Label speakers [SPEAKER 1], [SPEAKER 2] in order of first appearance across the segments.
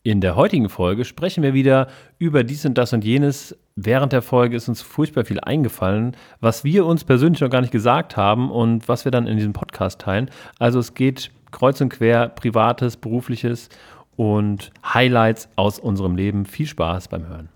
[SPEAKER 1] In der heutigen Folge sprechen wir wieder über dies und das und jenes. Während der Folge ist uns furchtbar viel eingefallen, was wir uns persönlich noch gar nicht gesagt haben und was wir dann in diesem Podcast teilen. Also es geht kreuz und quer, Privates, Berufliches und Highlights aus unserem Leben. Viel Spaß beim Hören.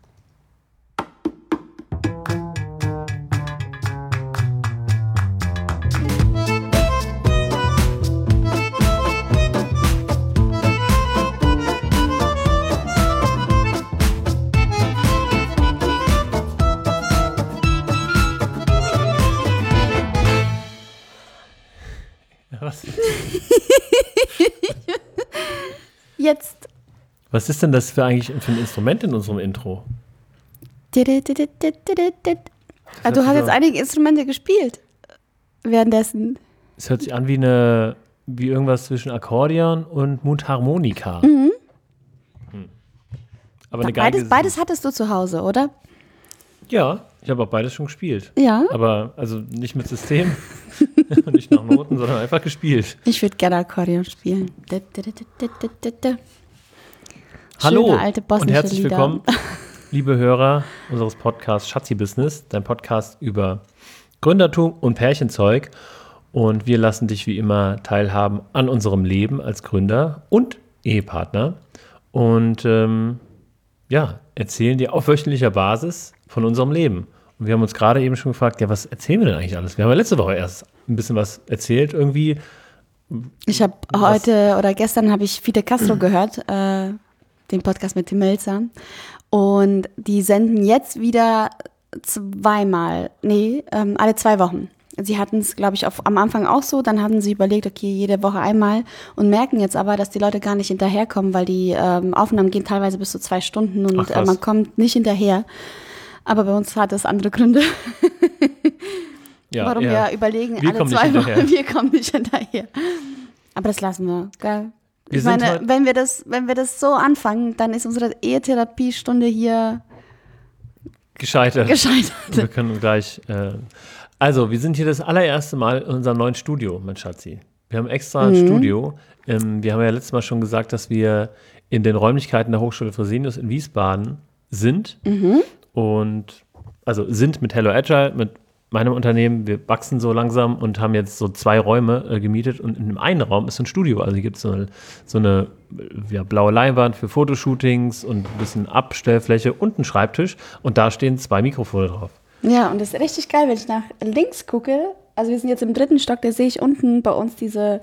[SPEAKER 1] Was?
[SPEAKER 2] Jetzt.
[SPEAKER 1] Was ist denn das für eigentlich für ein Instrument in unserem Intro?
[SPEAKER 2] Du hast jetzt einige Instrumente gespielt währenddessen.
[SPEAKER 1] Es hört sich an wie irgendwas zwischen Akkordeon und Mundharmonika.
[SPEAKER 2] Mhm.
[SPEAKER 1] Aber eine Geige
[SPEAKER 2] Beides hattest du zu Hause, oder?
[SPEAKER 1] Ja, ich habe auch beides schon gespielt.
[SPEAKER 2] Ja.
[SPEAKER 1] Aber also nicht mit System, nicht nach Noten, sondern einfach gespielt.
[SPEAKER 2] Ich würde gerne Akkordeon spielen.
[SPEAKER 1] Hallo
[SPEAKER 2] Schöne alte bosnische
[SPEAKER 1] und herzlich
[SPEAKER 2] Lieder.
[SPEAKER 1] willkommen, liebe Hörer unseres Podcasts Schatzi Business, dein Podcast über Gründertum und Pärchenzeug. Und wir lassen dich wie immer teilhaben an unserem Leben als Gründer und Ehepartner. Und erzählen dir auf wöchentlicher Basis von unserem Leben. Und wir haben uns gerade eben schon gefragt, ja, was erzählen wir denn eigentlich alles? Wir haben ja letzte Woche erst ein bisschen was erzählt, irgendwie.
[SPEAKER 2] Ich habe gestern habe ich Fide Castro gehört, den Podcast mit Tim Melzer. Und die senden jetzt wieder alle 2 Wochen. Sie hatten es, glaube ich, am Anfang auch so. Dann hatten sie überlegt, okay, jede Woche einmal und merken jetzt aber, dass die Leute gar nicht hinterherkommen, weil die Aufnahmen gehen teilweise bis zu 2 Stunden und man kommt nicht hinterher. Aber bei uns hat es andere Gründe, warum wir überlegen, alle 2 Wochen, wir kommen nicht hinterher. Aber das lassen wir, gell? Ich meine, wenn wir das so anfangen, dann ist unsere Ehetherapiestunde hier gescheitert.
[SPEAKER 1] Wir können gleich. Also, wir sind hier das allererste Mal in unserem neuen Studio, mein Schatzi. Wir haben extra ein Studio. Wir haben ja letztes Mal schon gesagt, dass wir in den Räumlichkeiten der Hochschule Fresenius in Wiesbaden sind. Und also sind mit Hello Agile, mit meinem Unternehmen. Wir wachsen so langsam und haben jetzt so 2 Räume gemietet. Und in dem einen Raum ist so ein Studio. Also hier gibt es so eine blaue Leinwand für Fotoshootings und ein bisschen Abstellfläche und einen Schreibtisch. Und da stehen 2 Mikrofone drauf.
[SPEAKER 2] Ja, und das ist richtig geil, wenn ich nach links gucke. Also wir sind jetzt im 3. Stock, da sehe ich unten bei uns diese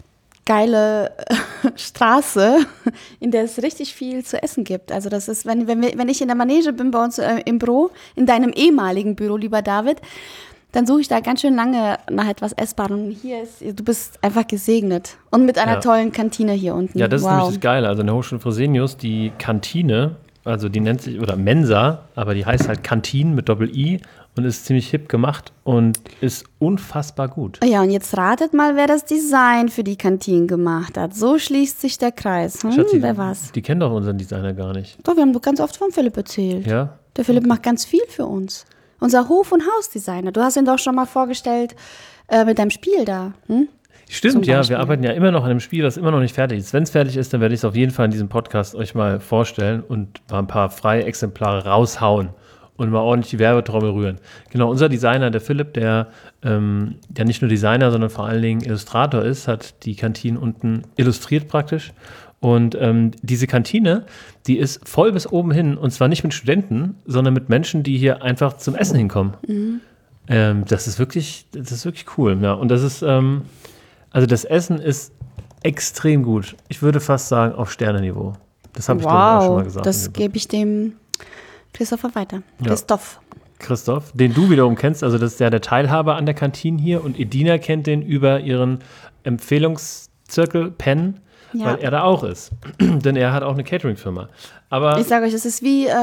[SPEAKER 2] geile Straße, in der es richtig viel zu essen gibt. Also das ist, wenn ich in der Manege bin bei uns im Büro, in deinem ehemaligen Büro, lieber David, dann suche ich da ganz schön lange nach etwas Essbarem. Du bist einfach gesegnet. Und mit einer tollen Kantine hier unten.
[SPEAKER 1] Ja, das ist nämlich das Geile. Also in der Hochschule Fresenius, die Kantine, also die nennt sich, oder Mensa, aber die heißt halt Kantine mit Doppel-I und ist ziemlich hip gemacht und ist unfassbar gut.
[SPEAKER 2] Ja, und jetzt ratet mal, wer das Design für die Kantine gemacht hat. So schließt sich der Kreis.
[SPEAKER 1] Schatzi,
[SPEAKER 2] wer war's?
[SPEAKER 1] Die kennen doch unseren Designer gar nicht.
[SPEAKER 2] Doch, wir haben doch ganz oft von Philipp erzählt.
[SPEAKER 1] Ja?
[SPEAKER 2] Der Philipp macht ganz viel für uns. Unser Hof- und Hausdesigner. Du hast ihn doch schon mal vorgestellt mit deinem Spiel da.
[SPEAKER 1] Stimmt, ja, wir arbeiten ja immer noch an einem Spiel, das immer noch nicht fertig ist. Wenn es fertig ist, dann werde ich es auf jeden Fall in diesem Podcast euch mal vorstellen und mal ein paar freie Exemplare raushauen und mal ordentlich die Werbetrommel rühren. Genau, unser Designer, der Philipp, der nicht nur Designer, sondern vor allen Dingen Illustrator ist, hat die Kantine unten illustriert praktisch. Und diese Kantine, die ist voll bis oben hin, und zwar nicht mit Studenten, sondern mit Menschen, die hier einfach zum Essen hinkommen. Das ist wirklich cool. Ja. Und das ist also das Essen ist extrem gut. Ich würde fast sagen, auf Sternenniveau. Das habe ich glaube ich auch schon mal gesagt.
[SPEAKER 2] Das gebe ich dem Christopher weiter.
[SPEAKER 1] Ja. Christoph, den du wiederum kennst. Also das ist ja der Teilhaber an der Kantine hier. Und Edina kennt den über ihren Empfehlungszirkel Penn, weil er da auch ist. Denn er hat auch eine Catering-Firma. Aber
[SPEAKER 2] ich sage euch, das ist wie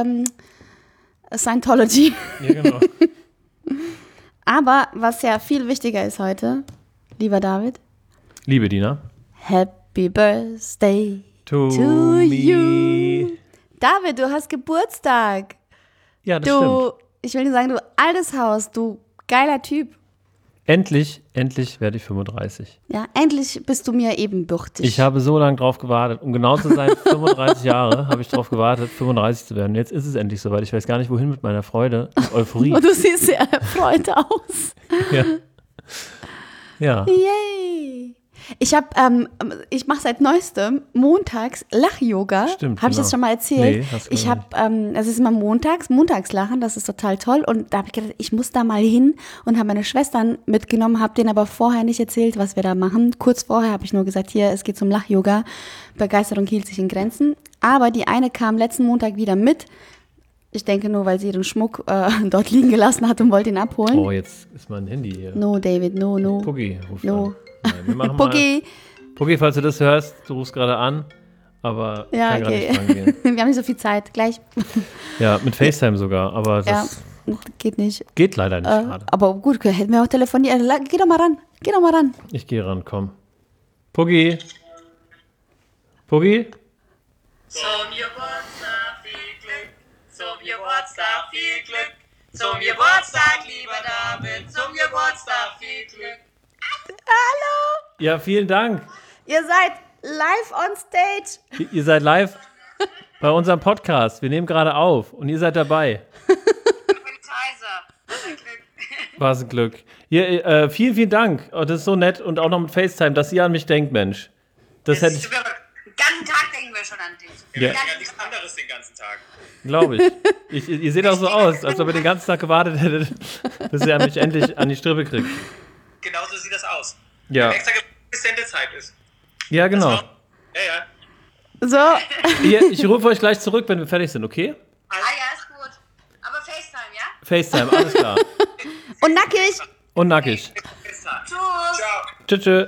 [SPEAKER 2] Scientology.
[SPEAKER 1] Ja, genau.
[SPEAKER 2] Aber was ja viel wichtiger ist heute, lieber David.
[SPEAKER 1] Liebe Dina.
[SPEAKER 2] Happy Birthday
[SPEAKER 1] to
[SPEAKER 2] you. David, du hast Geburtstag.
[SPEAKER 1] Ja, das stimmt.
[SPEAKER 2] Ich will dir sagen, du altes Haus, du geiler Typ.
[SPEAKER 1] Endlich werde ich 35.
[SPEAKER 2] Ja, endlich bist du mir ebenbürtig.
[SPEAKER 1] Ich habe so lange drauf gewartet. Um genau zu sein, 35 Jahre habe ich drauf gewartet, 35 zu werden. Jetzt ist es endlich soweit. Ich weiß gar nicht, wohin mit meiner Freude und Euphorie.
[SPEAKER 2] Und du siehst sehr erfreut aus.
[SPEAKER 1] Ja.
[SPEAKER 2] Yay! Ich mache seit neuestem montags Lach-Yoga.
[SPEAKER 1] Stimmt,
[SPEAKER 2] Habe ich das schon mal erzählt?
[SPEAKER 1] Nee, hast du
[SPEAKER 2] ich habe, es ist immer Montagslachen, das ist total toll. Und da habe ich gedacht, ich muss da mal hin und habe meine Schwestern mitgenommen, habe denen aber vorher nicht erzählt, was wir da machen. Kurz vorher habe ich nur gesagt, hier, es geht zum Lach-Yoga. Begeisterung hielt sich in Grenzen. Aber die eine kam letzten Montag wieder mit. Ich denke nur, weil sie ihren Schmuck dort liegen gelassen hat und wollte ihn abholen.
[SPEAKER 1] Oh, jetzt ist mein Handy hier.
[SPEAKER 2] No, David, no.
[SPEAKER 1] Puggi ruft
[SPEAKER 2] No.
[SPEAKER 1] an. Nein, wir machen
[SPEAKER 2] Puggi.
[SPEAKER 1] Puggi, falls du das hörst, du rufst gerade an, aber
[SPEAKER 2] Ja,
[SPEAKER 1] kann
[SPEAKER 2] okay.
[SPEAKER 1] gerade nicht rangehen.
[SPEAKER 2] Wir haben nicht so viel Zeit. Gleich.
[SPEAKER 1] Ja, mit FaceTime sogar, aber das
[SPEAKER 2] Geht nicht.
[SPEAKER 1] geht leider nicht gerade.
[SPEAKER 2] Aber gut, hätten wir auch telefoniert. Geh doch mal ran.
[SPEAKER 1] Ich gehe ran, komm. Puggi? Puggi?
[SPEAKER 3] Zum Geburtstag viel Glück, zum Geburtstag viel Glück, zum Geburtstag, lieber David, zum Geburtstag viel Glück.
[SPEAKER 2] Hallo.
[SPEAKER 1] Ja, vielen Dank.
[SPEAKER 2] Ihr seid live on stage.
[SPEAKER 1] Ihr seid live bei unserem Podcast. Wir nehmen gerade auf und ihr seid dabei.
[SPEAKER 3] Heiser, was ein Glück.
[SPEAKER 1] Was ein Glück. Hier, vielen Dank. Oh, das ist so nett und auch noch mit FaceTime, dass ihr an mich denkt, Mensch. Das hätte ich,
[SPEAKER 3] Den ganzen Tag denken wir schon an dich.
[SPEAKER 1] Ja.
[SPEAKER 3] Den
[SPEAKER 4] Ja,
[SPEAKER 3] ganzen
[SPEAKER 4] nichts
[SPEAKER 3] Tag.
[SPEAKER 4] anderes den ganzen Tag.
[SPEAKER 1] glaube ich. Ihr seht auch so aus, als ob ihr den ganzen Tag gewartet hättet, bis ihr mich endlich an die Strippe kriegt.
[SPEAKER 4] Genauso sieht das aus.
[SPEAKER 1] Ja,
[SPEAKER 4] Extra bis Sendezeit ist.
[SPEAKER 1] ja genau.
[SPEAKER 4] Ja, ja.
[SPEAKER 2] So.
[SPEAKER 1] Ich rufe euch gleich zurück, wenn wir fertig sind, okay?
[SPEAKER 3] Ah ja, ist gut. Aber FaceTime, ja?
[SPEAKER 1] FaceTime, alles klar.
[SPEAKER 2] Und nackig.
[SPEAKER 1] Und nackig.
[SPEAKER 4] Bis dann.
[SPEAKER 3] Tschüss.
[SPEAKER 4] Ciao.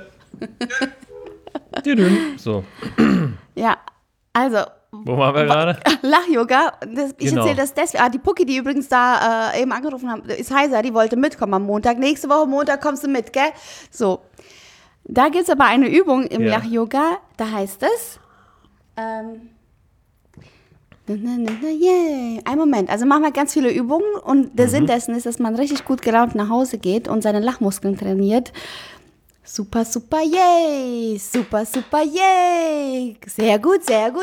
[SPEAKER 1] Tschüss. So,
[SPEAKER 2] Ja, also
[SPEAKER 1] wo waren wir gerade?
[SPEAKER 2] Lach-Yoga. Ich
[SPEAKER 1] Genau.
[SPEAKER 2] erzähle das deswegen. Die Pucki, die übrigens da eben angerufen haben, ist heiser, die wollte mitkommen am Montag. Nächste Woche Montag kommst du mit, gell? So. Da gibt es aber eine Übung im
[SPEAKER 1] Ja.
[SPEAKER 2] Lach-Yoga, da heißt es, yeah. Ein Moment, also machen wir ganz viele Übungen und der Sinn dessen ist, dass man richtig gut gelaunt nach Hause geht und seine Lachmuskeln trainiert. Super, super, yay! Super, super, yay! Sehr gut,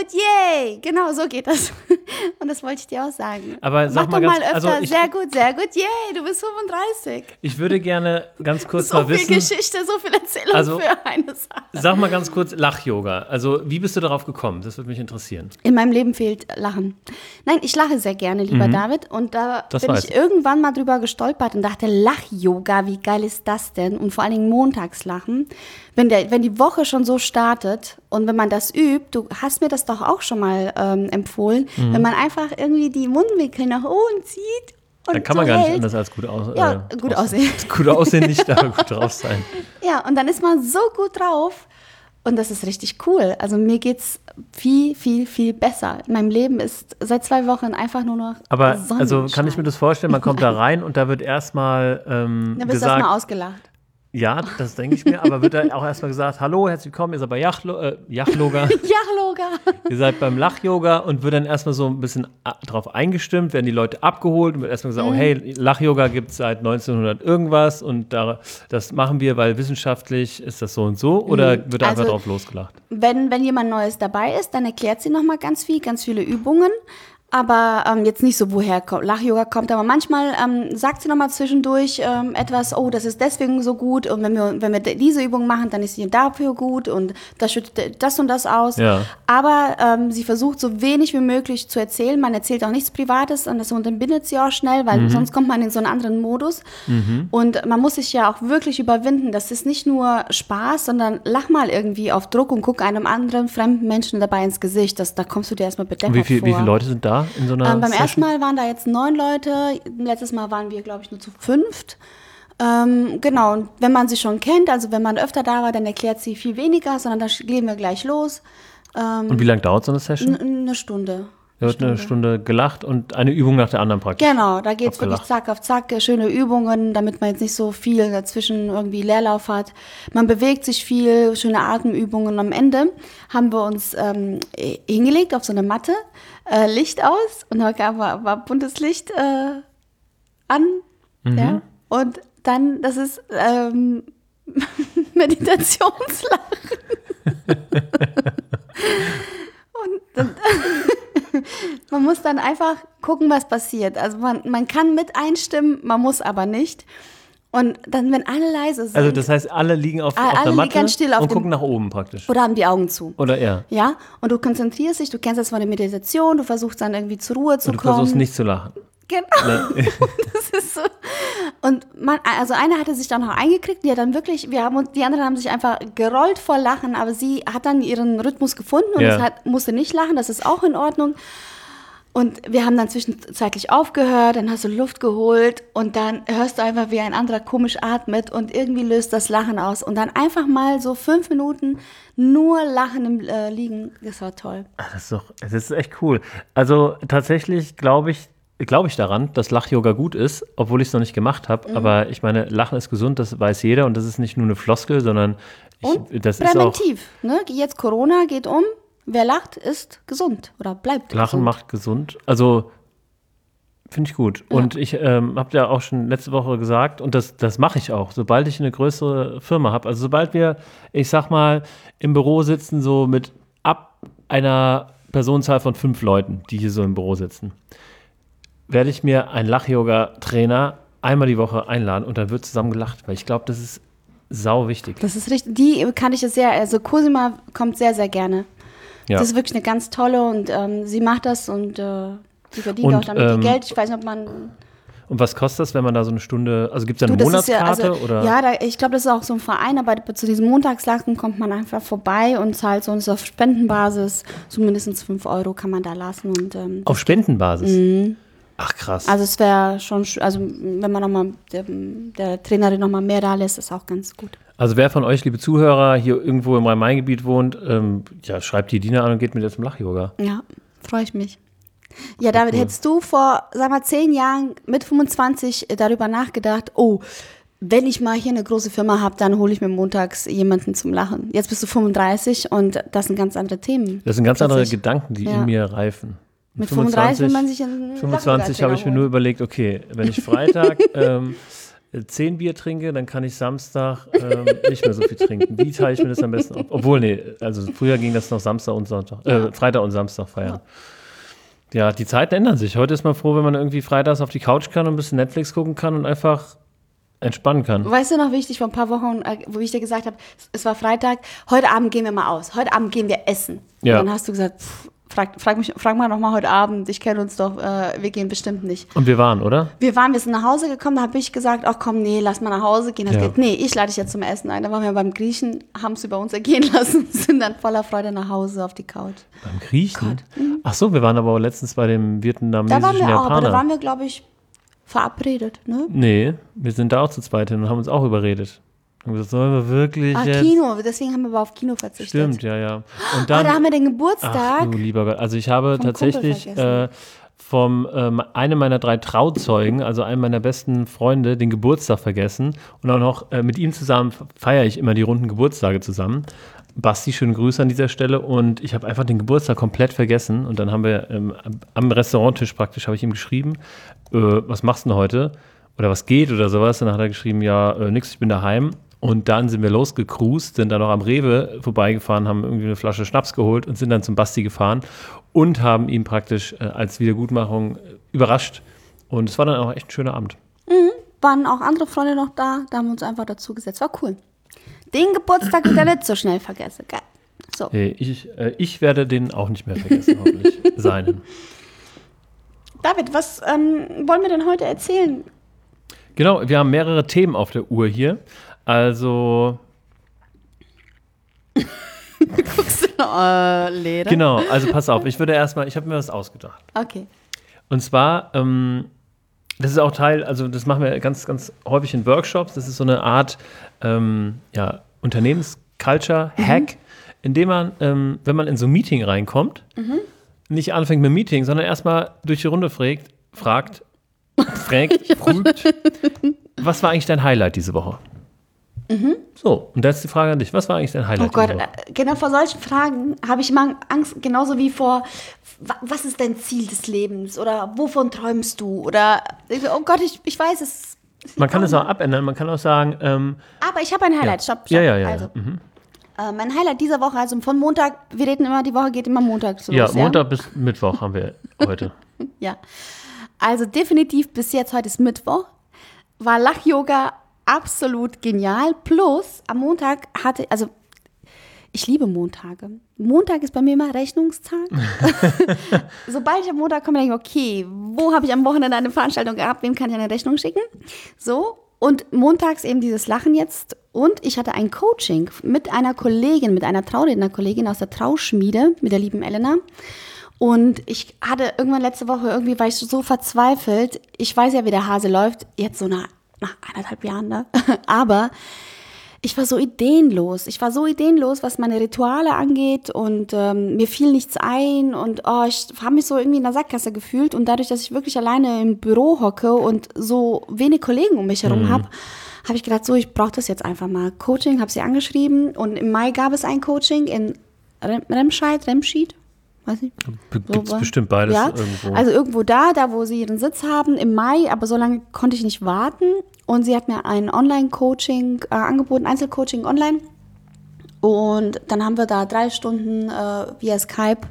[SPEAKER 2] yay! Genau, so geht das. Und das wollte ich dir auch sagen.
[SPEAKER 1] Aber sag
[SPEAKER 2] Mach
[SPEAKER 1] mal
[SPEAKER 2] doch
[SPEAKER 1] ganz,
[SPEAKER 2] mal öfter,
[SPEAKER 1] also
[SPEAKER 2] sehr gut, yay! Du bist 35.
[SPEAKER 1] ich würde gerne ganz kurz
[SPEAKER 2] So
[SPEAKER 1] mal
[SPEAKER 2] viel
[SPEAKER 1] wissen,
[SPEAKER 2] Geschichte, so viel Erzählung
[SPEAKER 1] Also-
[SPEAKER 2] für eine Sache.
[SPEAKER 1] sag mal ganz kurz Lach-Yoga. Also wie bist du darauf gekommen? Das würde mich interessieren.
[SPEAKER 2] In meinem Leben fehlt Lachen. Nein, ich lache sehr gerne, lieber David. Und da
[SPEAKER 1] Das
[SPEAKER 2] bin
[SPEAKER 1] weiß
[SPEAKER 2] ich
[SPEAKER 1] ich.
[SPEAKER 2] irgendwann mal drüber gestolpert und dachte, Lach-Yoga, wie geil ist das denn? Und vor allen Dingen Montagslachen. Wenn die Woche schon so startet und wenn man das übt, du hast mir das doch auch schon mal empfohlen, wenn man einfach irgendwie die Mundwinkel nach oben zieht und
[SPEAKER 1] Dann kann
[SPEAKER 2] so
[SPEAKER 1] man gar nicht
[SPEAKER 2] hält.
[SPEAKER 1] anders als gut aussehen.
[SPEAKER 2] Ja, gut aussehen.
[SPEAKER 1] Gut aussehen nicht, aber gut drauf sein.
[SPEAKER 2] Ja, und dann ist man so gut drauf und das ist richtig cool. Also mir geht's viel, viel, viel besser. In meinem Leben ist seit 2 Wochen einfach nur noch
[SPEAKER 1] Aber
[SPEAKER 2] Sonnenschein.
[SPEAKER 1] also kann ich mir das vorstellen, man kommt da rein und da wird erstmal
[SPEAKER 2] Dann wirst du
[SPEAKER 1] gesagt,
[SPEAKER 2] erstmal ausgelacht.
[SPEAKER 1] ja, das denke ich mir, aber wird da auch erstmal gesagt, hallo, herzlich willkommen, ihr seid bei Yachloga,
[SPEAKER 2] Ja, Loga.
[SPEAKER 1] ihr seid beim Lach-Yoga und wird dann erstmal so ein bisschen drauf eingestimmt, werden die Leute abgeholt und wird erstmal gesagt, oh hey, Lach-Yoga gibt es seit 1900 irgendwas und das machen wir, weil wissenschaftlich ist das so und so oder wird da einfach
[SPEAKER 2] Also-
[SPEAKER 1] drauf losgelacht?
[SPEAKER 2] Wenn jemand Neues dabei ist, dann erklärt sie nochmal ganz viele Übungen. Aber jetzt nicht so, woher Lach-Yoga kommt. Aber manchmal sagt sie nochmal zwischendurch etwas, oh, das ist deswegen so gut. Und wenn wir diese Übung machen, dann ist sie dafür gut. Und das schüttet das und das aus.
[SPEAKER 1] Ja.
[SPEAKER 2] Aber sie versucht, so wenig wie möglich zu erzählen. Man erzählt auch nichts Privates. Und das unterbindet sie auch schnell, weil sonst kommt man in so einen anderen Modus. Und man muss sich ja auch wirklich überwinden. Das ist nicht nur Spaß, sondern lach mal irgendwie auf Druck und guck einem anderen fremden Menschen dabei ins Gesicht. Da kommst du dir erstmal bedeckert
[SPEAKER 1] Und wie
[SPEAKER 2] vor.
[SPEAKER 1] viele Leute sind da in so einer
[SPEAKER 2] Beim
[SPEAKER 1] Session?
[SPEAKER 2] ersten Mal waren da jetzt 9 Leute. Letztes Mal waren wir, glaube ich, nur zu 5. Genau, und wenn man sie schon kennt, also wenn man öfter da war, dann erklärt sie viel weniger, sondern dann gehen wir gleich los.
[SPEAKER 1] Und wie lange dauert so eine Session?
[SPEAKER 2] Eine Stunde.
[SPEAKER 1] Da wird eine Stunde gelacht und eine Übung nach der anderen praktisch.
[SPEAKER 2] Genau, da geht's wirklich
[SPEAKER 1] Abgelacht.
[SPEAKER 2] zack auf zack, schöne Übungen, damit man jetzt nicht so viel dazwischen irgendwie Leerlauf hat. Man bewegt sich viel, schöne Atemübungen. Am Ende haben wir uns hingelegt auf so eine Matte, Licht aus und da war buntes Licht an. Ja. Und dann, das ist Meditationslachen. Und dann, man muss dann einfach gucken, was passiert. Also man kann mit einstimmen, man muss aber nicht. Und dann, wenn alle leise sind.
[SPEAKER 1] Also das heißt, alle liegen auf der Matte
[SPEAKER 2] ganz still auf
[SPEAKER 1] und gucken nach oben praktisch.
[SPEAKER 2] Oder haben die Augen zu.
[SPEAKER 1] Oder ja.
[SPEAKER 2] Ja, und du konzentrierst dich, du kennst das von der Meditation, du versuchst dann irgendwie zur Ruhe zu
[SPEAKER 1] Und du
[SPEAKER 2] kommen.
[SPEAKER 1] versuchst nicht zu lachen.
[SPEAKER 2] Genau. Das ist so. Und also eine hatte sich dann noch eingekriegt, die hat dann wirklich, die anderen haben sich einfach gerollt vor Lachen, aber sie hat dann ihren Rhythmus gefunden und musste nicht lachen, das ist auch in Ordnung. Und wir haben dann zwischenzeitlich aufgehört, dann hast du Luft geholt und dann hörst du einfach, wie ein anderer komisch atmet und irgendwie löst das Lachen aus. Und dann einfach mal so 5 Minuten nur Lachen im Liegen, das war toll.
[SPEAKER 1] Das ist echt cool. Also tatsächlich glaube ich daran, dass Lach-Yoga gut ist, obwohl ich es noch nicht gemacht habe. Aber ich meine, Lachen ist gesund, das weiß jeder und das ist nicht nur eine Floskel, sondern das ist auch...
[SPEAKER 2] Präventiv, ne? Jetzt Corona geht um. Wer lacht, ist gesund oder bleibt
[SPEAKER 1] Lachen
[SPEAKER 2] gesund.
[SPEAKER 1] macht gesund. Also, finde ich gut. Ja. Und ich habe ja auch schon letzte Woche gesagt, und das mache ich auch, sobald ich eine größere Firma habe. Also, sobald wir, ich sag mal, im Büro sitzen, so mit ab einer Personenzahl von 5 Leuten, die hier so im Büro sitzen, werde ich mir einen Lach-Yoga-Trainer einmal die Woche einladen und dann wird zusammen gelacht, weil ich glaube, das ist sau wichtig.
[SPEAKER 2] Das ist richtig. Die kann ich sehr, also Cosima kommt sehr, sehr gerne. Ja. Das ist wirklich eine ganz tolle und sie macht das und sie verdient auch damit viel Geld. Ich weiß nicht, ob man...
[SPEAKER 1] Und was kostet das, wenn man da so eine Stunde, also gibt es da eine Monatskarte? Oder?
[SPEAKER 2] Ja, ich glaube, das ist auch so ein Verein, aber zu diesem Montagslachen kommt man einfach vorbei und zahlt so auf Spendenbasis, so mindestens 5 € kann man da lassen. Und,
[SPEAKER 1] auf Spendenbasis?
[SPEAKER 2] Mhm.
[SPEAKER 1] Ach krass.
[SPEAKER 2] Also es wäre schon, also wenn man nochmal der Trainerin nochmal mehr da lässt, ist auch ganz gut.
[SPEAKER 1] Also wer von euch, liebe Zuhörer, hier irgendwo im Rhein-Main-Gebiet wohnt, schreibt die Dina an und geht mit ihr zum Lach-Yoga.
[SPEAKER 2] Ja, freue ich mich. Ja, David, hättest du vor, 10 Jahren mit 25 darüber nachgedacht, wenn ich mal hier eine große Firma habe, dann hole ich mir montags jemanden zum Lachen. Jetzt bist du 35 und das sind ganz andere Themen.
[SPEAKER 1] Das sind ganz andere Gedanken, die in mir reifen.
[SPEAKER 2] Mit 35 will man sich einen
[SPEAKER 1] 25 habe ich mir nur überlegt, okay, wenn ich Freitag 10 Bier trinke, dann kann ich Samstag nicht mehr so viel trinken. Wie teile ich mir das am besten auf? Obwohl, also früher ging das noch Samstag und Sonntag, Freitag und Samstag feiern. Ja, die Zeiten ändern sich. Heute ist man froh, wenn man irgendwie freitags auf die Couch kann und ein bisschen Netflix gucken kann und einfach entspannen kann.
[SPEAKER 2] Weißt du noch, wichtig, vor ein paar Wochen, wo ich dir gesagt habe, es war Freitag, heute Abend gehen wir mal aus, heute Abend gehen wir essen. Ja. Und dann hast du gesagt, frag mal nochmal heute Abend, ich kenne uns doch, wir gehen bestimmt nicht.
[SPEAKER 1] Und wir waren, oder?
[SPEAKER 2] Wir sind nach Hause gekommen, da habe ich gesagt, ach komm, nee, lass mal nach Hause gehen. Nee, ich lade dich jetzt zum Essen ein. Da waren wir beim Griechen, haben es über uns ergehen lassen, sind dann voller Freude nach Hause auf die Couch.
[SPEAKER 1] Beim Griechen? Ach so, wir waren aber auch letztens bei dem vietnamesischen Japaner.
[SPEAKER 2] Da waren wir auch, aber da waren wir, glaube ich, verabredet, ne?
[SPEAKER 1] Nee, wir sind da auch zu zweit hin und haben uns auch überredet. Und gesagt, sollen wir wirklich jetzt?
[SPEAKER 2] Kino, deswegen haben wir aber auf Kino verzichtet.
[SPEAKER 1] Stimmt, ja. Und dann,
[SPEAKER 2] da haben wir den Geburtstag.
[SPEAKER 1] Ach du lieber Gott, also ich habe tatsächlich vom einem meiner 3 Trauzeugen, also einem meiner besten Freunde, den Geburtstag vergessen. Und auch noch mit ihm zusammen feiere ich immer die runden Geburtstage zusammen. Basti, schöne Grüße an dieser Stelle. Und ich habe einfach den Geburtstag komplett vergessen. Und dann haben wir am Restauranttisch praktisch, habe ich ihm geschrieben, was machst du denn heute? Oder was geht oder sowas. Und dann hat er geschrieben, ja, nix, ich bin daheim. Und dann sind wir losgecruised, sind dann noch am Rewe vorbeigefahren, haben irgendwie eine Flasche Schnaps geholt und sind dann zum Basti gefahren und haben ihn praktisch als Wiedergutmachung überrascht. Und es war dann auch echt ein schöner Abend.
[SPEAKER 2] Mhm. Waren auch andere Freunde noch da haben wir uns einfach dazu gesetzt. War cool. Den Geburtstag wird er nicht so schnell vergessen. Geil. So.
[SPEAKER 1] Ich werde den auch nicht mehr vergessen, hoffentlich. Seinen.
[SPEAKER 2] David, was wollen wir denn heute erzählen?
[SPEAKER 1] Genau, wir haben mehrere Themen auf der Uhr hier. Also.
[SPEAKER 2] Guckst du noch Leder?
[SPEAKER 1] Genau, also pass auf, ich habe mir was ausgedacht.
[SPEAKER 2] Okay. Und
[SPEAKER 1] zwar, das ist auch Teil, also das machen wir ganz, ganz häufig in Workshops. Das ist so eine Art Unternehmens-Culture-Hack, in dem man, wenn man in so ein Meeting reinkommt, nicht anfängt mit dem Meeting, sondern erstmal durch die Runde fragt, was war eigentlich dein Highlight diese Woche? So, und da ist die Frage an dich. Was war eigentlich dein Highlight?
[SPEAKER 2] Oh Gott, genau vor solchen Fragen habe ich immer Angst, genauso wie vor, was ist dein Ziel des Lebens? Oder wovon träumst du? Oder, oh Gott, ich weiß es,
[SPEAKER 1] Man kann es auch abändern. Man kann auch sagen,
[SPEAKER 2] Aber ich habe ein Highlight. Stopp.
[SPEAKER 1] Ja.
[SPEAKER 2] Also, mein Highlight dieser Woche, also von Montag, wir reden immer, die Woche geht immer montags los.
[SPEAKER 1] Ja, Montag bis Mittwoch haben wir heute.
[SPEAKER 2] Ja. Also definitiv bis jetzt, heute ist Mittwoch, war Lach-Yoga absolut genial. Plus am Montag also ich liebe Montage. Montag ist bei mir immer Rechnungstag. Sobald ich am Montag komme, denke ich, okay, wo habe ich am Wochenende eine Veranstaltung gehabt, wem kann ich eine Rechnung schicken? So, und montags eben dieses Lachen jetzt. Und ich hatte ein Coaching mit einer Kollegin, mit einer Traurednerkollegin aus der Trauschmiede, mit der lieben Elena. Und ich hatte irgendwann letzte Woche, irgendwie war ich so verzweifelt. Ich weiß ja, wie der Hase läuft, jetzt so nach 1,5 Jahren, ne? Aber ich war so ideenlos. Was meine Rituale angeht und mir fiel nichts ein und ich habe mich so irgendwie in der Sackgasse gefühlt und dadurch, dass ich wirklich alleine im Büro hocke und so wenig Kollegen um mich herum habe ich gedacht, so, ich brauche das jetzt einfach mal. Coaching, habe sie angeschrieben und im Mai gab es ein Coaching in Remscheid, weiß nicht.
[SPEAKER 1] Gibt es bestimmt beides irgendwo.
[SPEAKER 2] Also irgendwo da, wo sie ihren Sitz haben im Mai, aber so lange konnte ich nicht warten. Und sie hat mir ein Online-Coaching angeboten, Einzelcoaching online. Und dann haben wir da 3 Stunden via Skype